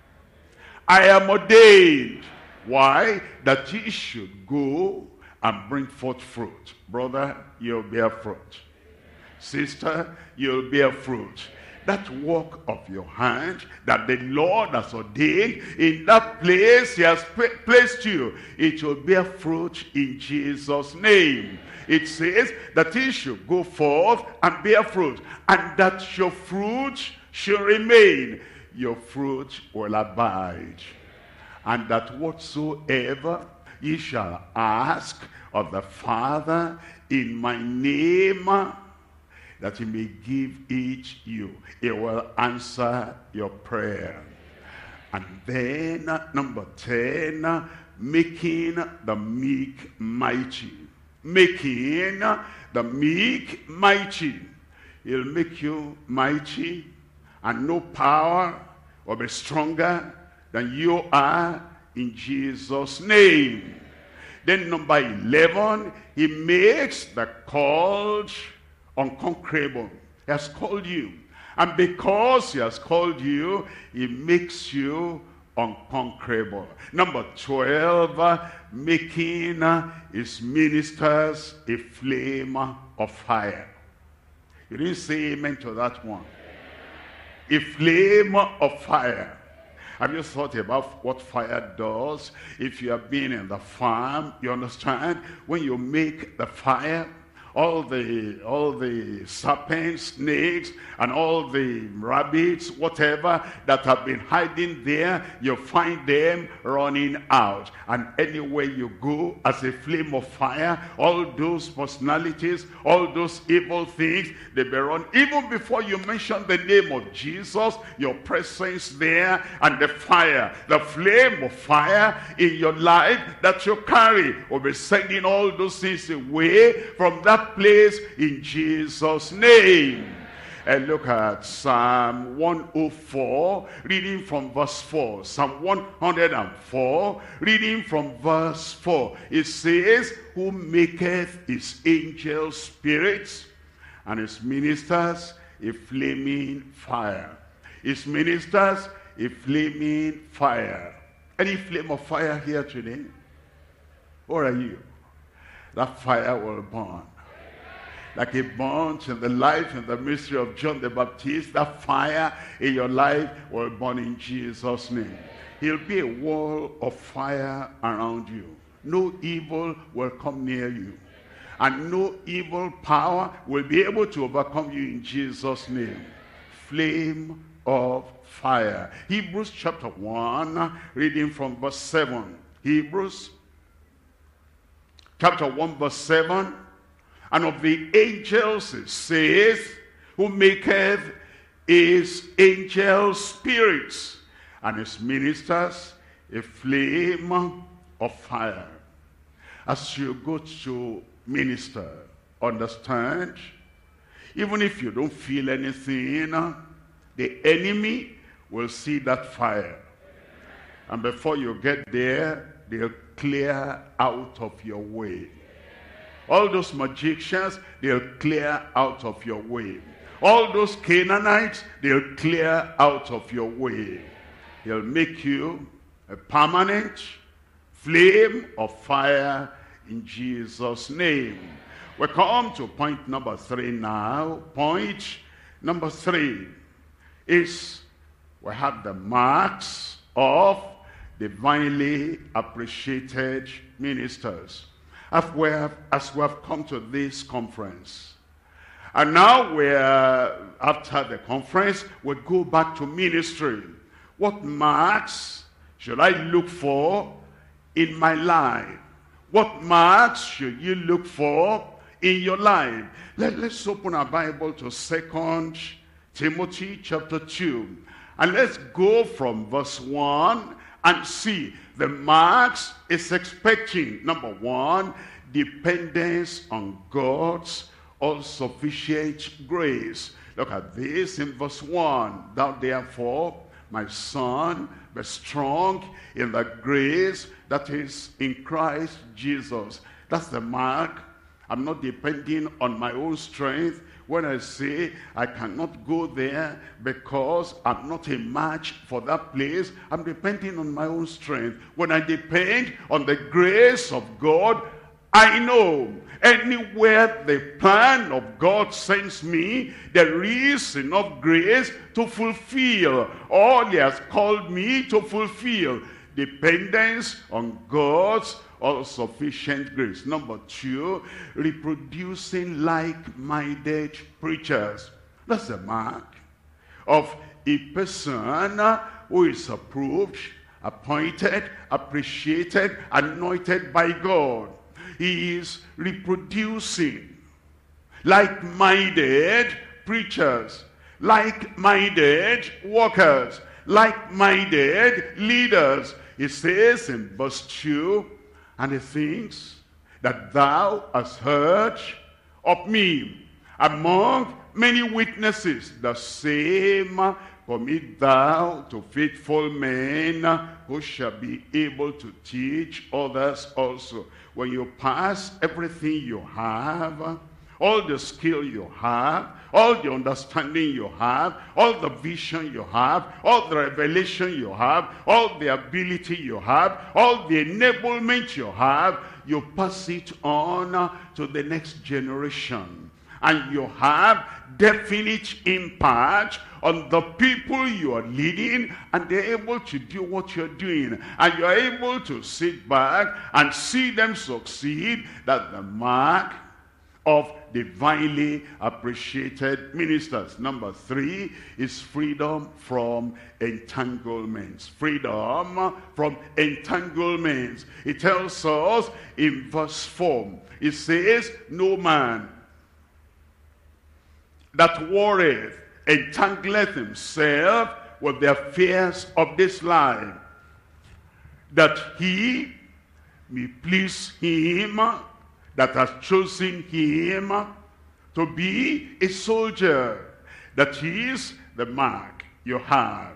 I am ordained. Why? That ye should go and bring forth fruit. Brother, you'll bear fruit. Sister, you'll bear fruit. That work of your hand that the Lord has ordained, in that place he has placed you, it will bear fruit in Jesus' name. It says that he should go forth and bear fruit, and that your fruit shall remain. Your fruit will abide. And that whatsoever ye shall ask of the Father in my name, that he may give it you. He will answer your prayer. And then number ten, making the meek mighty. Making the meek mighty. He'll make you mighty, and no power will be stronger than you are, in Jesus' name. Then number eleven, he makes the called unconquerable. He has called you. And because he has called you, he makes you unconquerable. Number twelve, making his ministers a flame of fire. You didn't say amen to that one. A flame of fire. Have you thought about what fire does? If you have been in the farm, you understand, when you make the fire, all the all the serpents, snakes, and all the rabbits, whatever that have been hiding there, you find them running out. And anywhere you go, as a flame of fire, all those personalities, all those evil things, they be run. Even before you mention the name of Jesus, your presence there, and the fire, the flame of fire in your life that you carry will be sending all those things away from that place in Jesus' name. And look at Psalm one oh four, reading from verse four. Psalm one oh four, reading from verse four. It says, who maketh his angels spirits and his ministers a flaming fire. His ministers a flaming fire. Any flame of fire here today? Where are you? That fire will burn. Like it burnt in the life and the ministry of John the Baptist, that fire in your life will burn in Jesus' name. He'll be a wall of fire around you. No evil will come near you. And no evil power will be able to overcome you in Jesus' name. Flame of fire. Hebrews chapter one, reading from verse seven. Hebrews chapter one, verse seven. And of the angels it says, who maketh his angels spirits, and his ministers a flame of fire. As you go to minister, understand, even if you don't feel anything, the enemy will see that fire. And before you get there, they'll clear out of your way. All those magicians, they'll clear out of your way. All those Canaanites, they'll clear out of your way. He'll make you a permanent flame of fire in Jesus' name. We come to point number three now. Point number three is we have the marks of divinely appreciated ministers. As we have, as we have come to this conference. And now we're, after the conference, we go back to ministry. What marks should I look for in my life? What marks should you look for in your life? Let, let's open our Bible to Second Timothy chapter two. And let's go from verse one and see the marks is expecting. Number one, dependence on God's all-sufficient grace. Look at this in verse one. Thou therefore, my son, be strong in the grace that is in Christ Jesus. That's the mark. I'm not depending on my own strength. When I say I cannot go there because I'm not a match for that place, I'm depending on my own strength. When I depend on the grace of God, I know anywhere the plan of God sends me, there is enough grace to fulfill all he has called me to fulfill. Dependence on God's all-sufficient grace. Number two, reproducing like-minded preachers. That's the mark of a person who is approved, appointed, appreciated, anointed by God. He is reproducing like-minded preachers, like-minded workers, like-minded leaders. It says in verse two, and the things that thou hast heard of me among many witnesses, the same commit thou to faithful men who shall be able to teach others also. When you pass everything you have, all the skill you have, all the understanding you have, all the vision you have, all the revelation you have, all the ability you have, all the enablement you have, you pass it on to the next generation. And you have definite impact on the people you are leading, and they're able to do what you're doing. And you're able to sit back and see them succeed. That's the mark of divinely appreciated ministers. Number three is freedom from entanglements. Freedom from entanglements. It tells us in verse four, it says, no man that worrieth entangleth himself with the affairs of this life, that he may please him that has chosen him to be a soldier. That is the mark you have.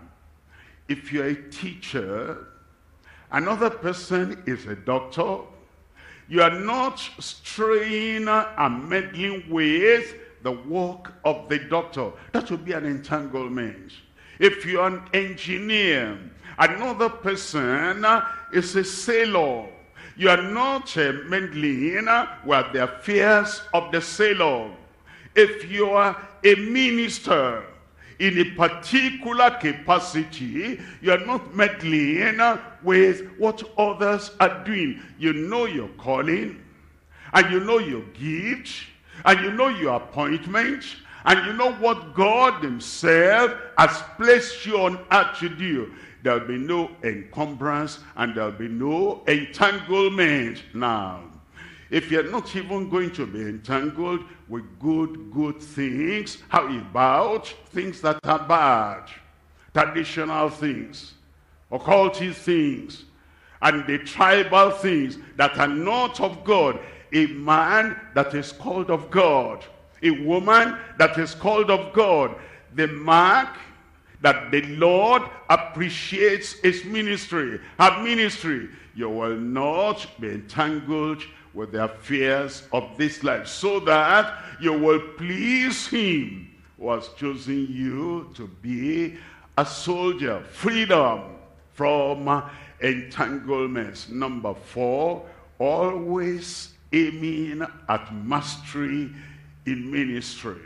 If you're a teacher, another person is a doctor, you are not straying and meddling with the work of the doctor. That would be an entanglement. If you're an engineer, another person is a sailor, you are not uh, meddling with the affairs of the sailor. If you are a minister in a particular capacity, you are not meddling with what others are doing. You know your calling, and you know your gift, and you know your appointment, and you know what God himself has placed you on earth to do. There'll be no encumbrance and there'll be no entanglement. Now, if you're not even going to be entangled with good, good things, how about things that are bad? Traditional things, occultic things, and the tribal things that are not of God. A man that is called of God, a woman that is called of God, the mark that the Lord appreciates his ministry, her ministry. You will not be entangled with the affairs of this life, so that you will please him who has chosen you to be a soldier. Freedom from entanglements. Number four, always aiming at mastery in ministry.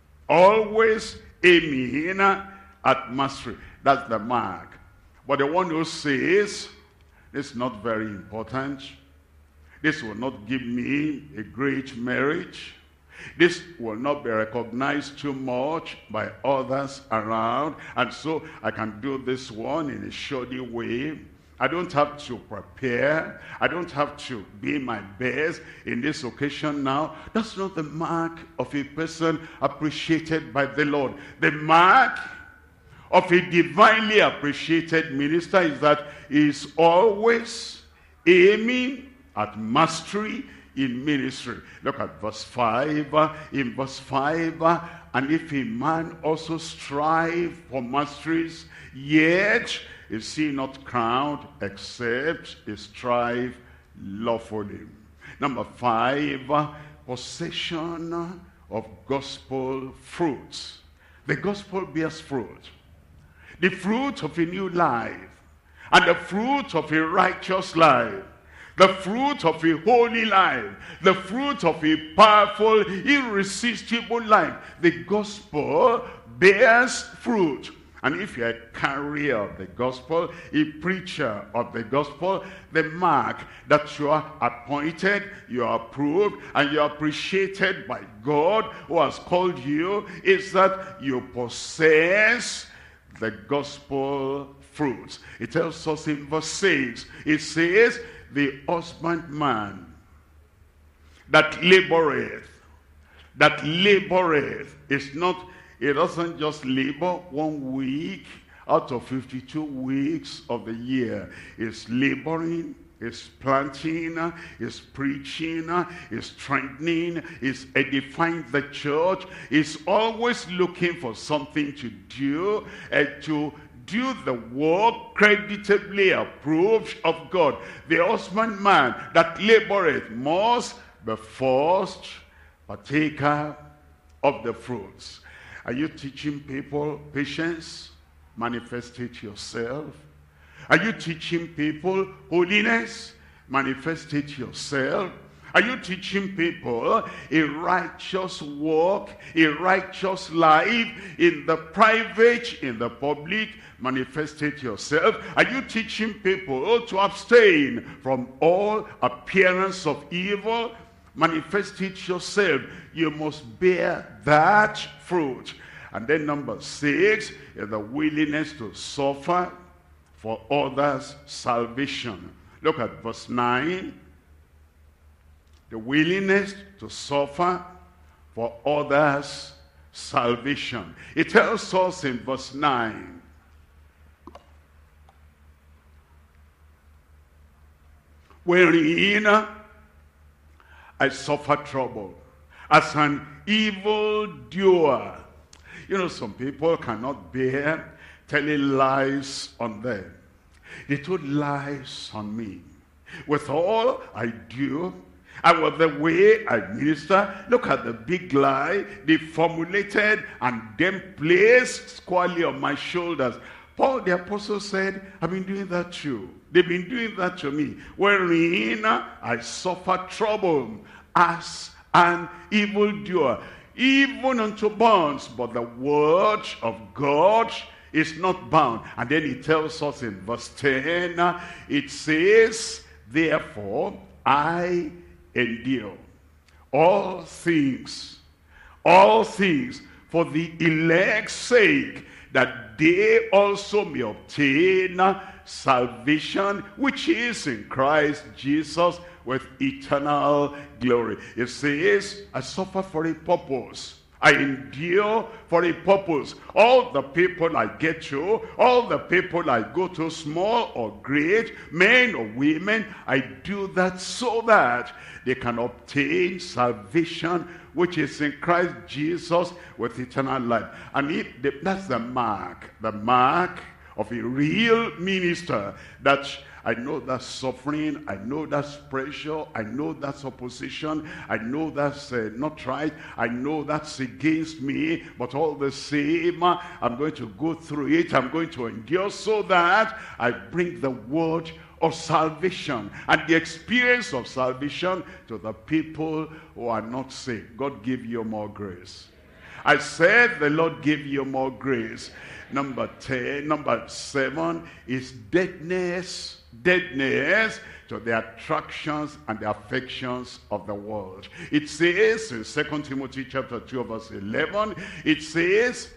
Always aiming at mastery. That's the mark. But the one who says, this is not very important, this will not give me a great marriage, this will not be recognized too much by others around, and so I can do this one in a shoddy way. I don't have to prepare. I don't have to be my best in this occasion now. That's not the mark of a person appreciated by the Lord. The mark of a divinely appreciated minister is that he is always aiming at mastery in ministry. Look at verse five. In verse five, and if a man also strive for masteries, yet is he not crowned, except he strive lawfully. Number five, possession of gospel fruits. The gospel bears fruit. The fruit of a new life, and the fruit of a righteous life, the fruit of a holy life, the fruit of a powerful, irresistible life. The gospel bears fruit. And if you're a carrier of the gospel, a preacher of the gospel, the mark that you are appointed, you are approved, and you are appreciated by God who has called you, is that you possess the gospel fruits. It tells us in verse six, it says, the husbandman that laboreth, that laboreth is not, it doesn't just labor one week out of fifty-two weeks of the year. It's laboring, it's planting, it's preaching, it's strengthening, it's edifying the church. It's always looking for something to do and to do the work creditably approved of God. The husbandman that laboreth must be first partaker of the fruits. Are you teaching people patience? Manifest it yourself. Are you teaching people holiness? Manifest it yourself. Are you teaching people a righteous walk, a righteous life in the private, in the public? Manifest it yourself. Are you teaching people to abstain from all appearance of evil? manifest it yourself. You must bear that fruit. And then number six is the willingness to suffer for others' salvation. Look at verse nine. The willingness to suffer for others' salvation. It tells us in verse nine, wherein I suffer trouble as an evildoer. You know, some people cannot bear telling lies on them. They told lies on me. With all I do, and with the way I minister, look at the big lie they formulated and then placed squarely on my shoulders. Paul the apostle said, I've been doing that too. They've been doing that to me. Wherein I suffer trouble as an evildoer, even unto bonds. But the word of God is not bound. And then he tells us in verse ten, it says, therefore I endure all things, all things for the elect's sake, that they also may obtain salvation, which is in Christ Jesus, with eternal glory. It says, I suffer for a purpose. I endure for a purpose. All the people I get to, all the people I go to, small or great, men or women, I do that so that they can obtain salvation, which is in Christ Jesus, with eternal life. And it, that's the mark, the mark of a real minister, that I know that's suffering, I know that's pressure, I know that's opposition, I know that's uh, not right, I know that's against me, but all the same, uh, I'm going to go through it, I'm going to endure, so that I bring the word of salvation and the experience of salvation to the people who are not saved. God give you more grace. I said the Lord give you more grace. Number ten, number seven is deadness, deadness to the attractions and the affections of the world. It says in Second Timothy chapter two verse eleven, it says,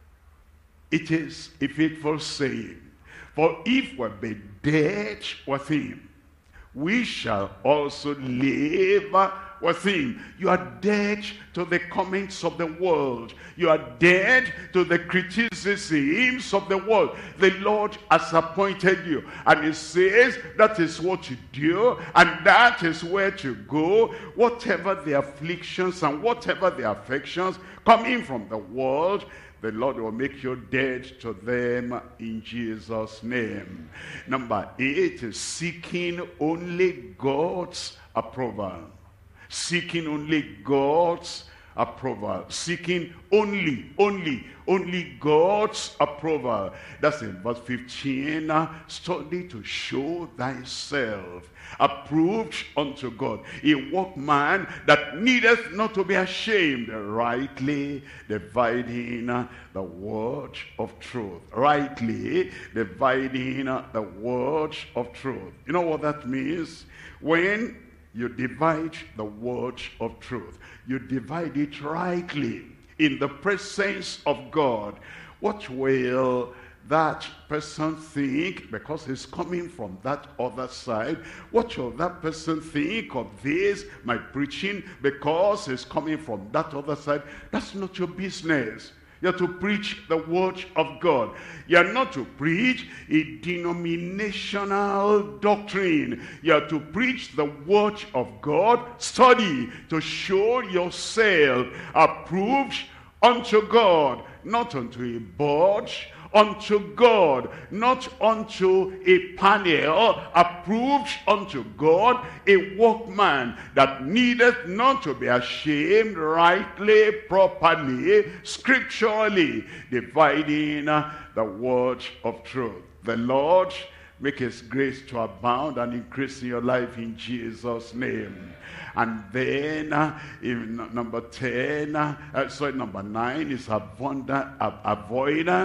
it is a faithful saying, for if we be dead with him, we shall also live with him. You are dead to the comments of the world. You are dead to the criticisms of the world. The Lord has appointed you, and he says that is what you do, and that is where to go. Whatever the afflictions and whatever the affections coming from the world, the Lord will make you dead to them in Jesus' name. Number eight is seeking only God's approval. Seeking only God's approval. Seeking only, only, only God's approval. That's in verse fifteen. Study to show thyself approved unto God, a workman that needeth not to be ashamed, rightly dividing the word of truth. Rightly dividing the word of truth. You know what that means? When you divide the word of truth, you divide it rightly in the presence of God. What will that person think, because he's coming from that other side? What will that person think of this, my preaching, because he's coming from that other side? That's not your business. You're to preach the word of God. You're not to preach a denominational doctrine. You're to preach the word of God. Study to show yourself approved unto God, not unto a board, unto God, not unto a panel, approved unto God, a workman that needeth not to be ashamed, rightly, properly, scripturally, dividing the word of truth. The Lord make his grace to abound and increase in your life in Jesus' name. And then uh, in number ten, uh, sorry, number nine is avoidance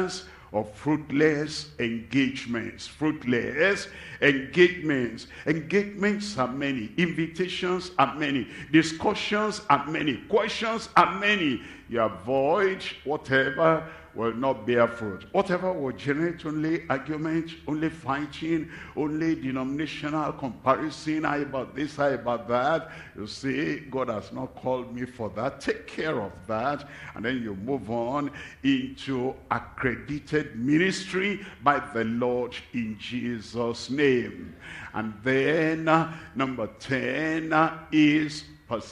of fruitless engagements. Fruitless engagements. Engagements are many. Invitations are many. Discussions are many. Questions are many. You avoid whatever will not bear fruit. Whatever will generate only argument, only fighting, only denominational comparison, I about this, I about that. You see, God has not called me for that. Take care of that. And then you move on into accredited ministry by the Lord in Jesus' name. And then uh, number ten uh, is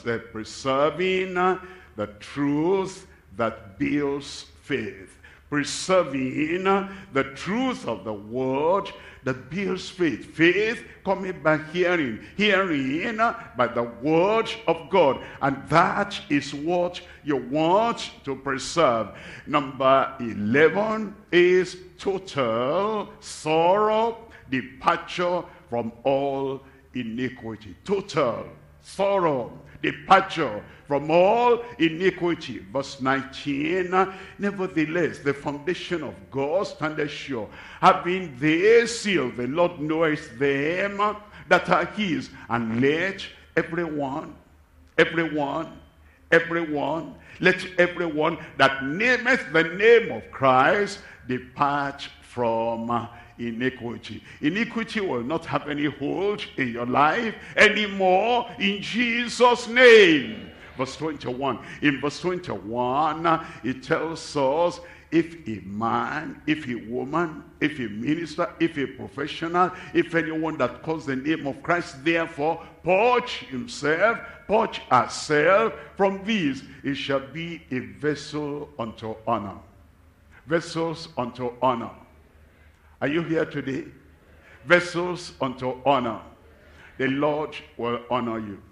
preserving uh, the truth that builds faith. Preserving the truth of the word that builds faith. Faith coming by hearing. Hearing by the word of God. And that is what you want to preserve. Number eleven is total sorrow, departure from all iniquity. Total sorrow, departure from all iniquity. Verse nineteen, nevertheless, the foundation of God standeth sure, having this seal, the Lord knoweth them that are his, and let everyone, everyone, everyone, let everyone that nameth the name of Christ depart from iniquity. Iniquity will not have any hold in your life anymore in Jesus' name. Verse twenty-one. In verse twenty-one, it tells us, if a man, if a woman, if a minister, if a professional, if anyone that calls the name of Christ, therefore purge himself, purge herself from these, it shall be a vessel unto honor. Vessels unto honor. Are you here today? Vessels unto honor. The Lord will honor you.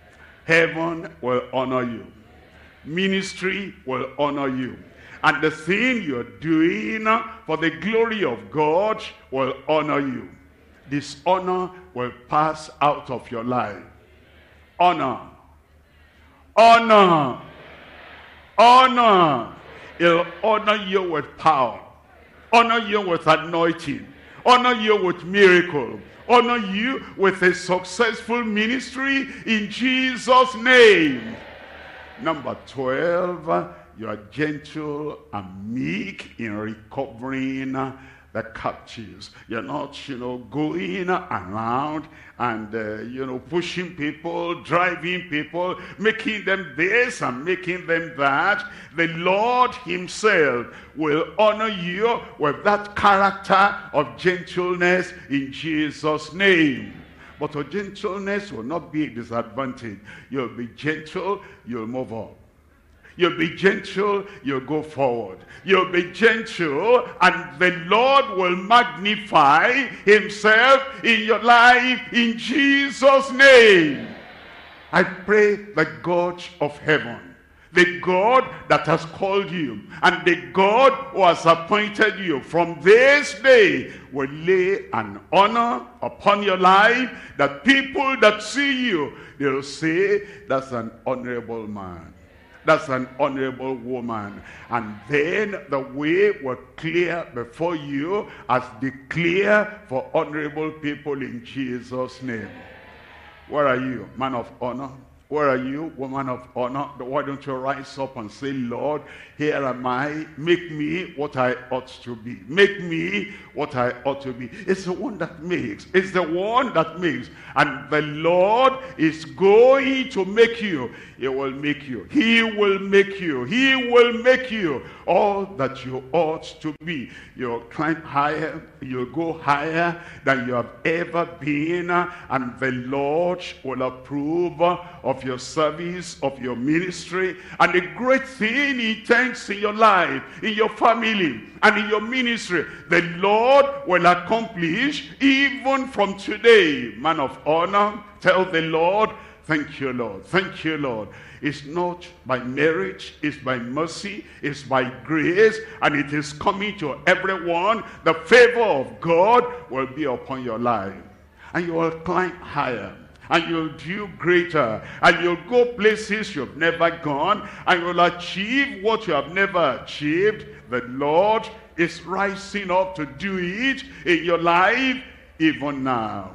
Heaven will honor you. Ministry will honor you. And the thing you're doing for the glory of God will honor you. Dishonor will pass out of your life. Honor. Honor. Honor. He'll honor you with power. Honor you with anointing. Honor you with miracle. Honor you with a successful ministry in Jesus' name. Number twelve, you are gentle and meek in recovering the captives. You're not, you know, going around and, uh, you know, pushing people, driving people, making them this and making them that. The Lord himself will honor you with that character of gentleness in Jesus' name. But your gentleness will not be a disadvantage. You'll be gentle, you'll move on. You'll be gentle, you'll go forward. You'll be gentle, and the Lord will magnify himself in your life in Jesus' name. I pray the God of heaven, the God that has called you, and the God who has appointed you from this day will lay an honor upon your life, that people that see you, they'll say, that's an honorable man. That's an honorable woman. And then the way will clear before you as they clear for honorable people in Jesus' name. Where are you, man of honor? Where are you, woman of honor? Why don't you rise up and say, Lord, here am I. Make me what I ought to be. Make me what I ought to be. It's the one that makes. It's the one that makes. And the Lord is going to make you. He will make you. He will make you. He will make you all that you ought to be. You'll climb higher. You'll go higher than you have ever been. And the Lord will approve of your service, of your ministry. And the great thing he intends in your life, in your family, and in your ministry, the Lord will accomplish even from today. Man of honor, tell the Lord, thank you, Lord. Thank you, Lord. It's not by merit, it's by mercy, it's by grace, and it is coming to everyone. The favor of God will be upon your life. And you will climb higher. And you'll do greater. And you'll go places you've never gone. And you'll achieve what you have never achieved. The Lord is rising up to do it in your life even now.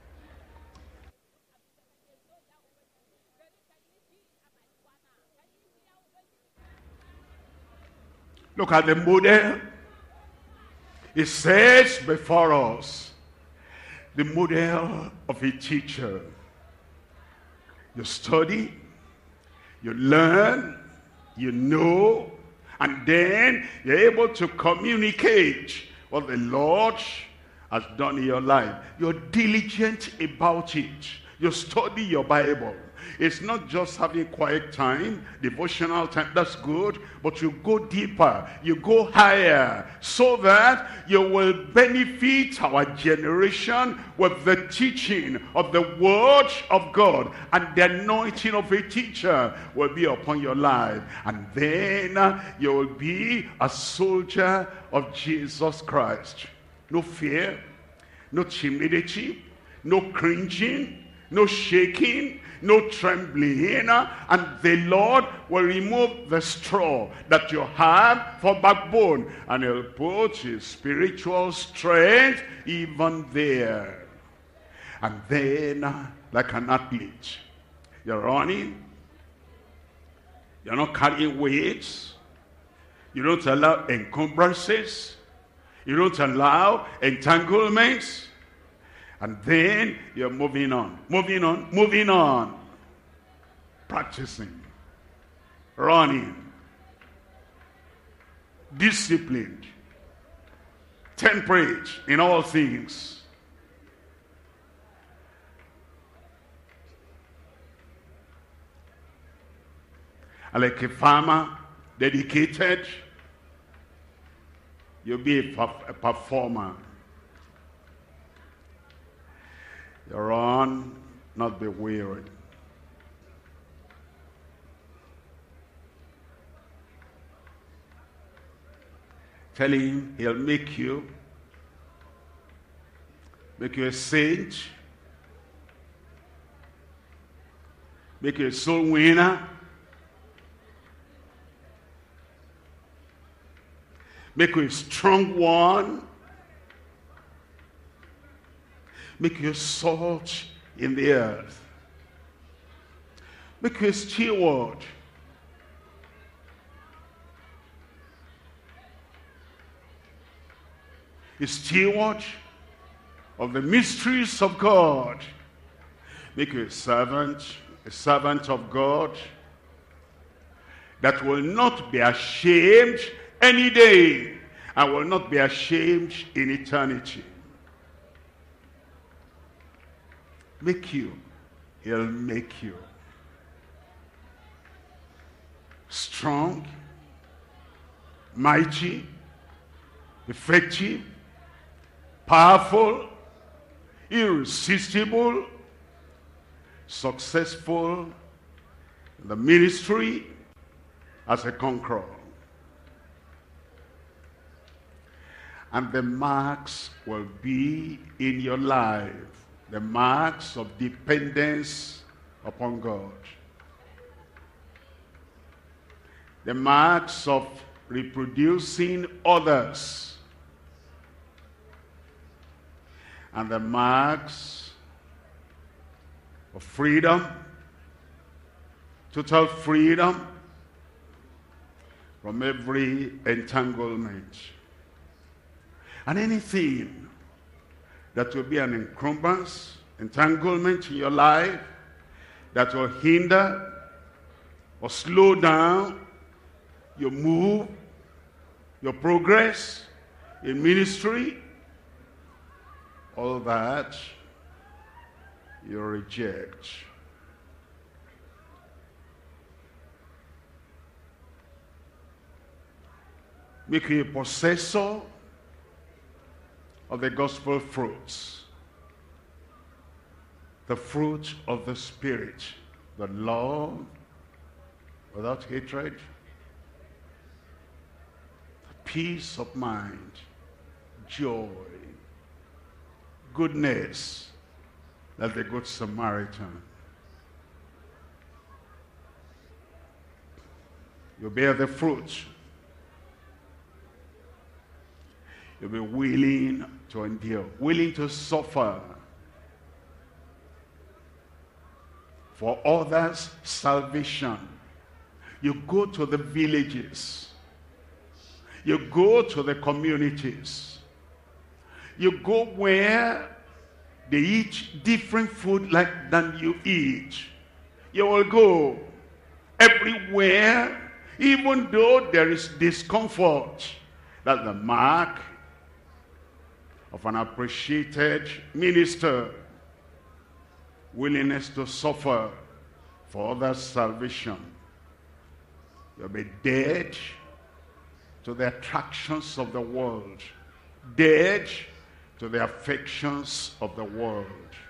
Look at the model. It says before us the model of a teacher. You study, you learn, you know, and then you're able to communicate what the Lord has done in your life. You're diligent about it. You study your Bible. It's not just having quiet time, devotional time, that's good, but you go deeper, you go higher, so that you will benefit our generation with the teaching of the Word of God, and the anointing of a teacher will be upon your life. And then uh, you will be a soldier of Jesus Christ. No fear, no timidity, no cringing, no shaking, no trembling, and the Lord will remove the straw that you have for backbone, and he'll put his spiritual strength even there. And then, like an athlete, you're running, you're not carrying weights, you don't allow encumbrances, you don't allow entanglements. And then you're moving on, moving on, moving on. Practicing, running, disciplined, temperate in all things. And like a farmer, dedicated, you'll be a, a performer. You run, not be weary. Tell him he'll make you, make you a saint, make you a soul winner, make you a strong one, make you salt in the earth, make you a steward, a steward of the mysteries of God, make you a servant, a servant of God that will not be ashamed any day and will not be ashamed in eternity. Make you, he'll make you strong, mighty, effective, powerful, irresistible, successful in the ministry as a conqueror. And the marks will be in your life, the marks of dependence upon God, the marks of reproducing others, and the marks of freedom, total freedom from every entanglement. And anything that will be an encumbrance, entanglement in your life, that will hinder or slow down your move, your progress in ministry, all that you reject. Make you a possessor of the gospel fruits, the fruit of the Spirit, the love without hatred, the peace of mind, joy, goodness, like the Good Samaritan. You bear the fruit You'll be willing to endure, willing to suffer for others' salvation. You go to the villages. You go to the communities. You go where they eat different food like than you eat. You will go everywhere, even though there is discomfort. That's the mark of an appreciated minister. Willingness to suffer for others' salvation. You'll be dead to the attractions of the world, dead to the affections of the world.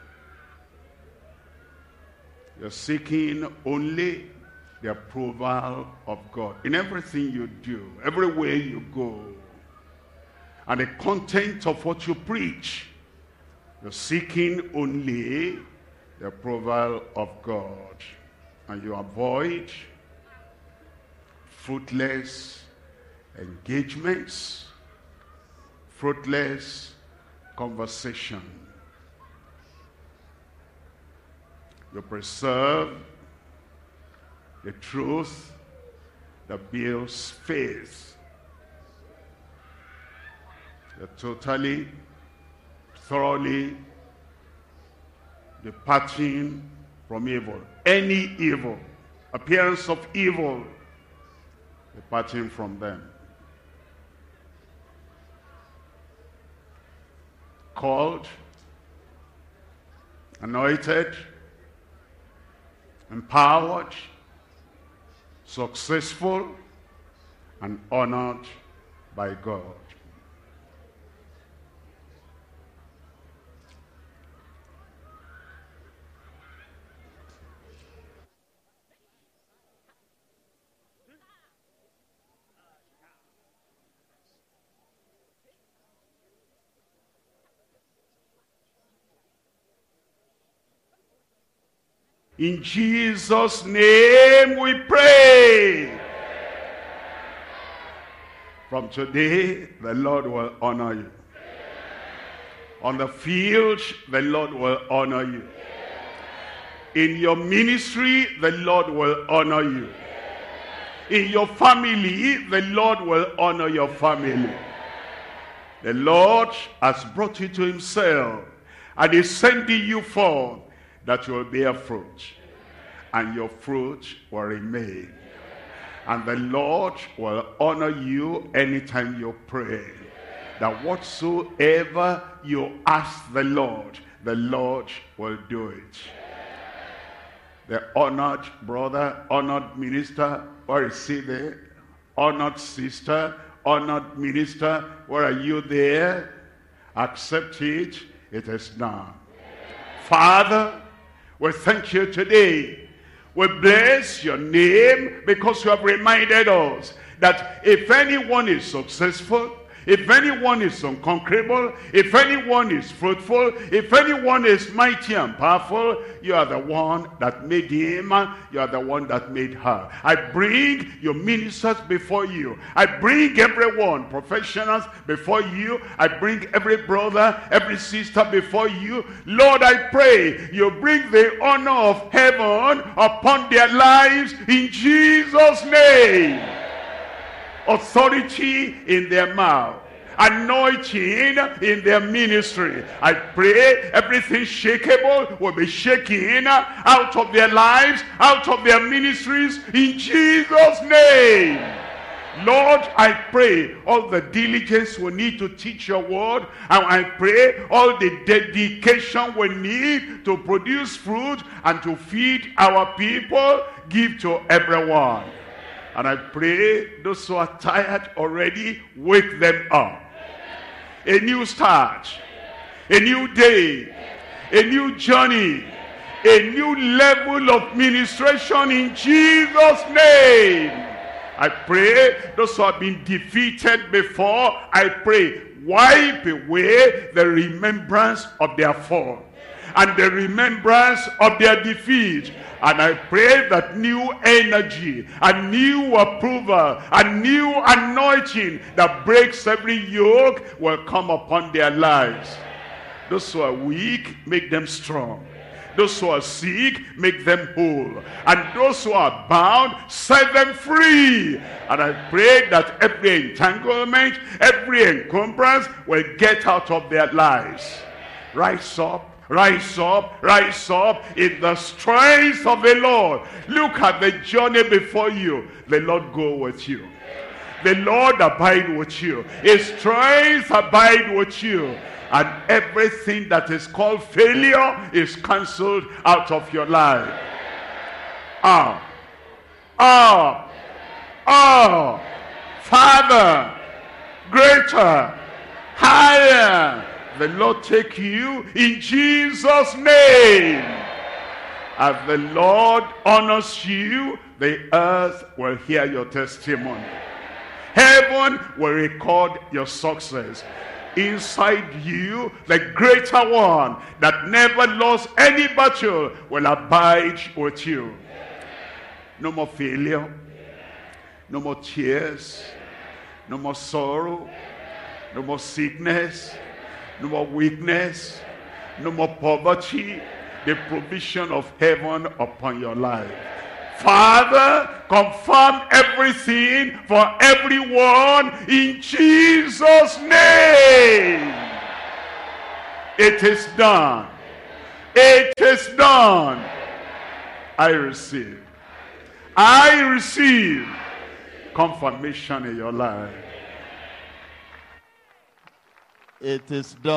You're seeking only the approval of God in everything you do, everywhere you go. And the content of what you preach, you're seeking only the approval of God. And you avoid fruitless engagements, fruitless conversation. You preserve the truth that builds faith. You're totally, thoroughly departing from evil. Any evil, appearance of evil, departing from them. Called, anointed, empowered, successful, and honored by God. In Jesus' name we pray. From today, the Lord will honor you. On the field, the Lord will honor you. In your ministry, the Lord will honor you. In your family, the Lord will honor your family. The Lord has brought you to himself and is sending you forth that you will bear fruit, and your fruit will remain. And the Lord will honor you anytime you pray. That whatsoever you ask the Lord, the Lord will do it. The honored brother, honored minister, where is he there? Honored sister, honored minister, where are you there? Accept it, it is now. Father, we thank you today. We bless your name because you have reminded us that if anyone is successful, if anyone is unconquerable, if anyone is fruitful, if anyone is mighty and powerful, you are the one that made him, you are the one that made her. I bring your ministers before you. I bring everyone, professionals before you. I bring every brother, every sister before you. Lord, I pray you bring the honor of heaven upon their lives in Jesus' name. Authority in their mouth, anointing in their ministry. I pray everything shakeable will be shaken out of their lives, out of their ministries in Jesus' name. Lord, I pray all the diligence we need to teach your word, and I pray all the dedication we need to produce fruit and to feed our people, give to everyone. And I pray those who are tired already, wake them up. A new start, a new day, a new journey, a new level of ministration in Jesus' name. I pray those who have been defeated before, I pray wipe away the remembrance of their fall. and the remembrance of their defeat. And I pray that new energy, and new approval, and new anointing that breaks every yoke will come upon their lives. Those who are weak, make them strong. Those who are sick, make them whole. And those who are bound, set them free. And I pray that every entanglement, every encumbrance will get out of their lives. Rise up. Rise up, rise up in the strength of the Lord. Look at the journey before you. The Lord go with you. The Lord abide with you. His strength abide with you. And everything that is called failure is cancelled out of your life. Ah, ah, ah, Father, greater, higher. The Lord take you in Jesus' name. As the Lord honors you, the earth will hear your testimony. Heaven will record your success. Inside you, the greater one that never lost any battle will abide with you. No more failure. No more tears. No more sorrow. No more sickness. No more weakness, no more poverty, the provision of heaven upon your life. Father, confirm everything for everyone in Jesus' name. It is done. It is done. I receive. I receive confirmation in your life. It is done.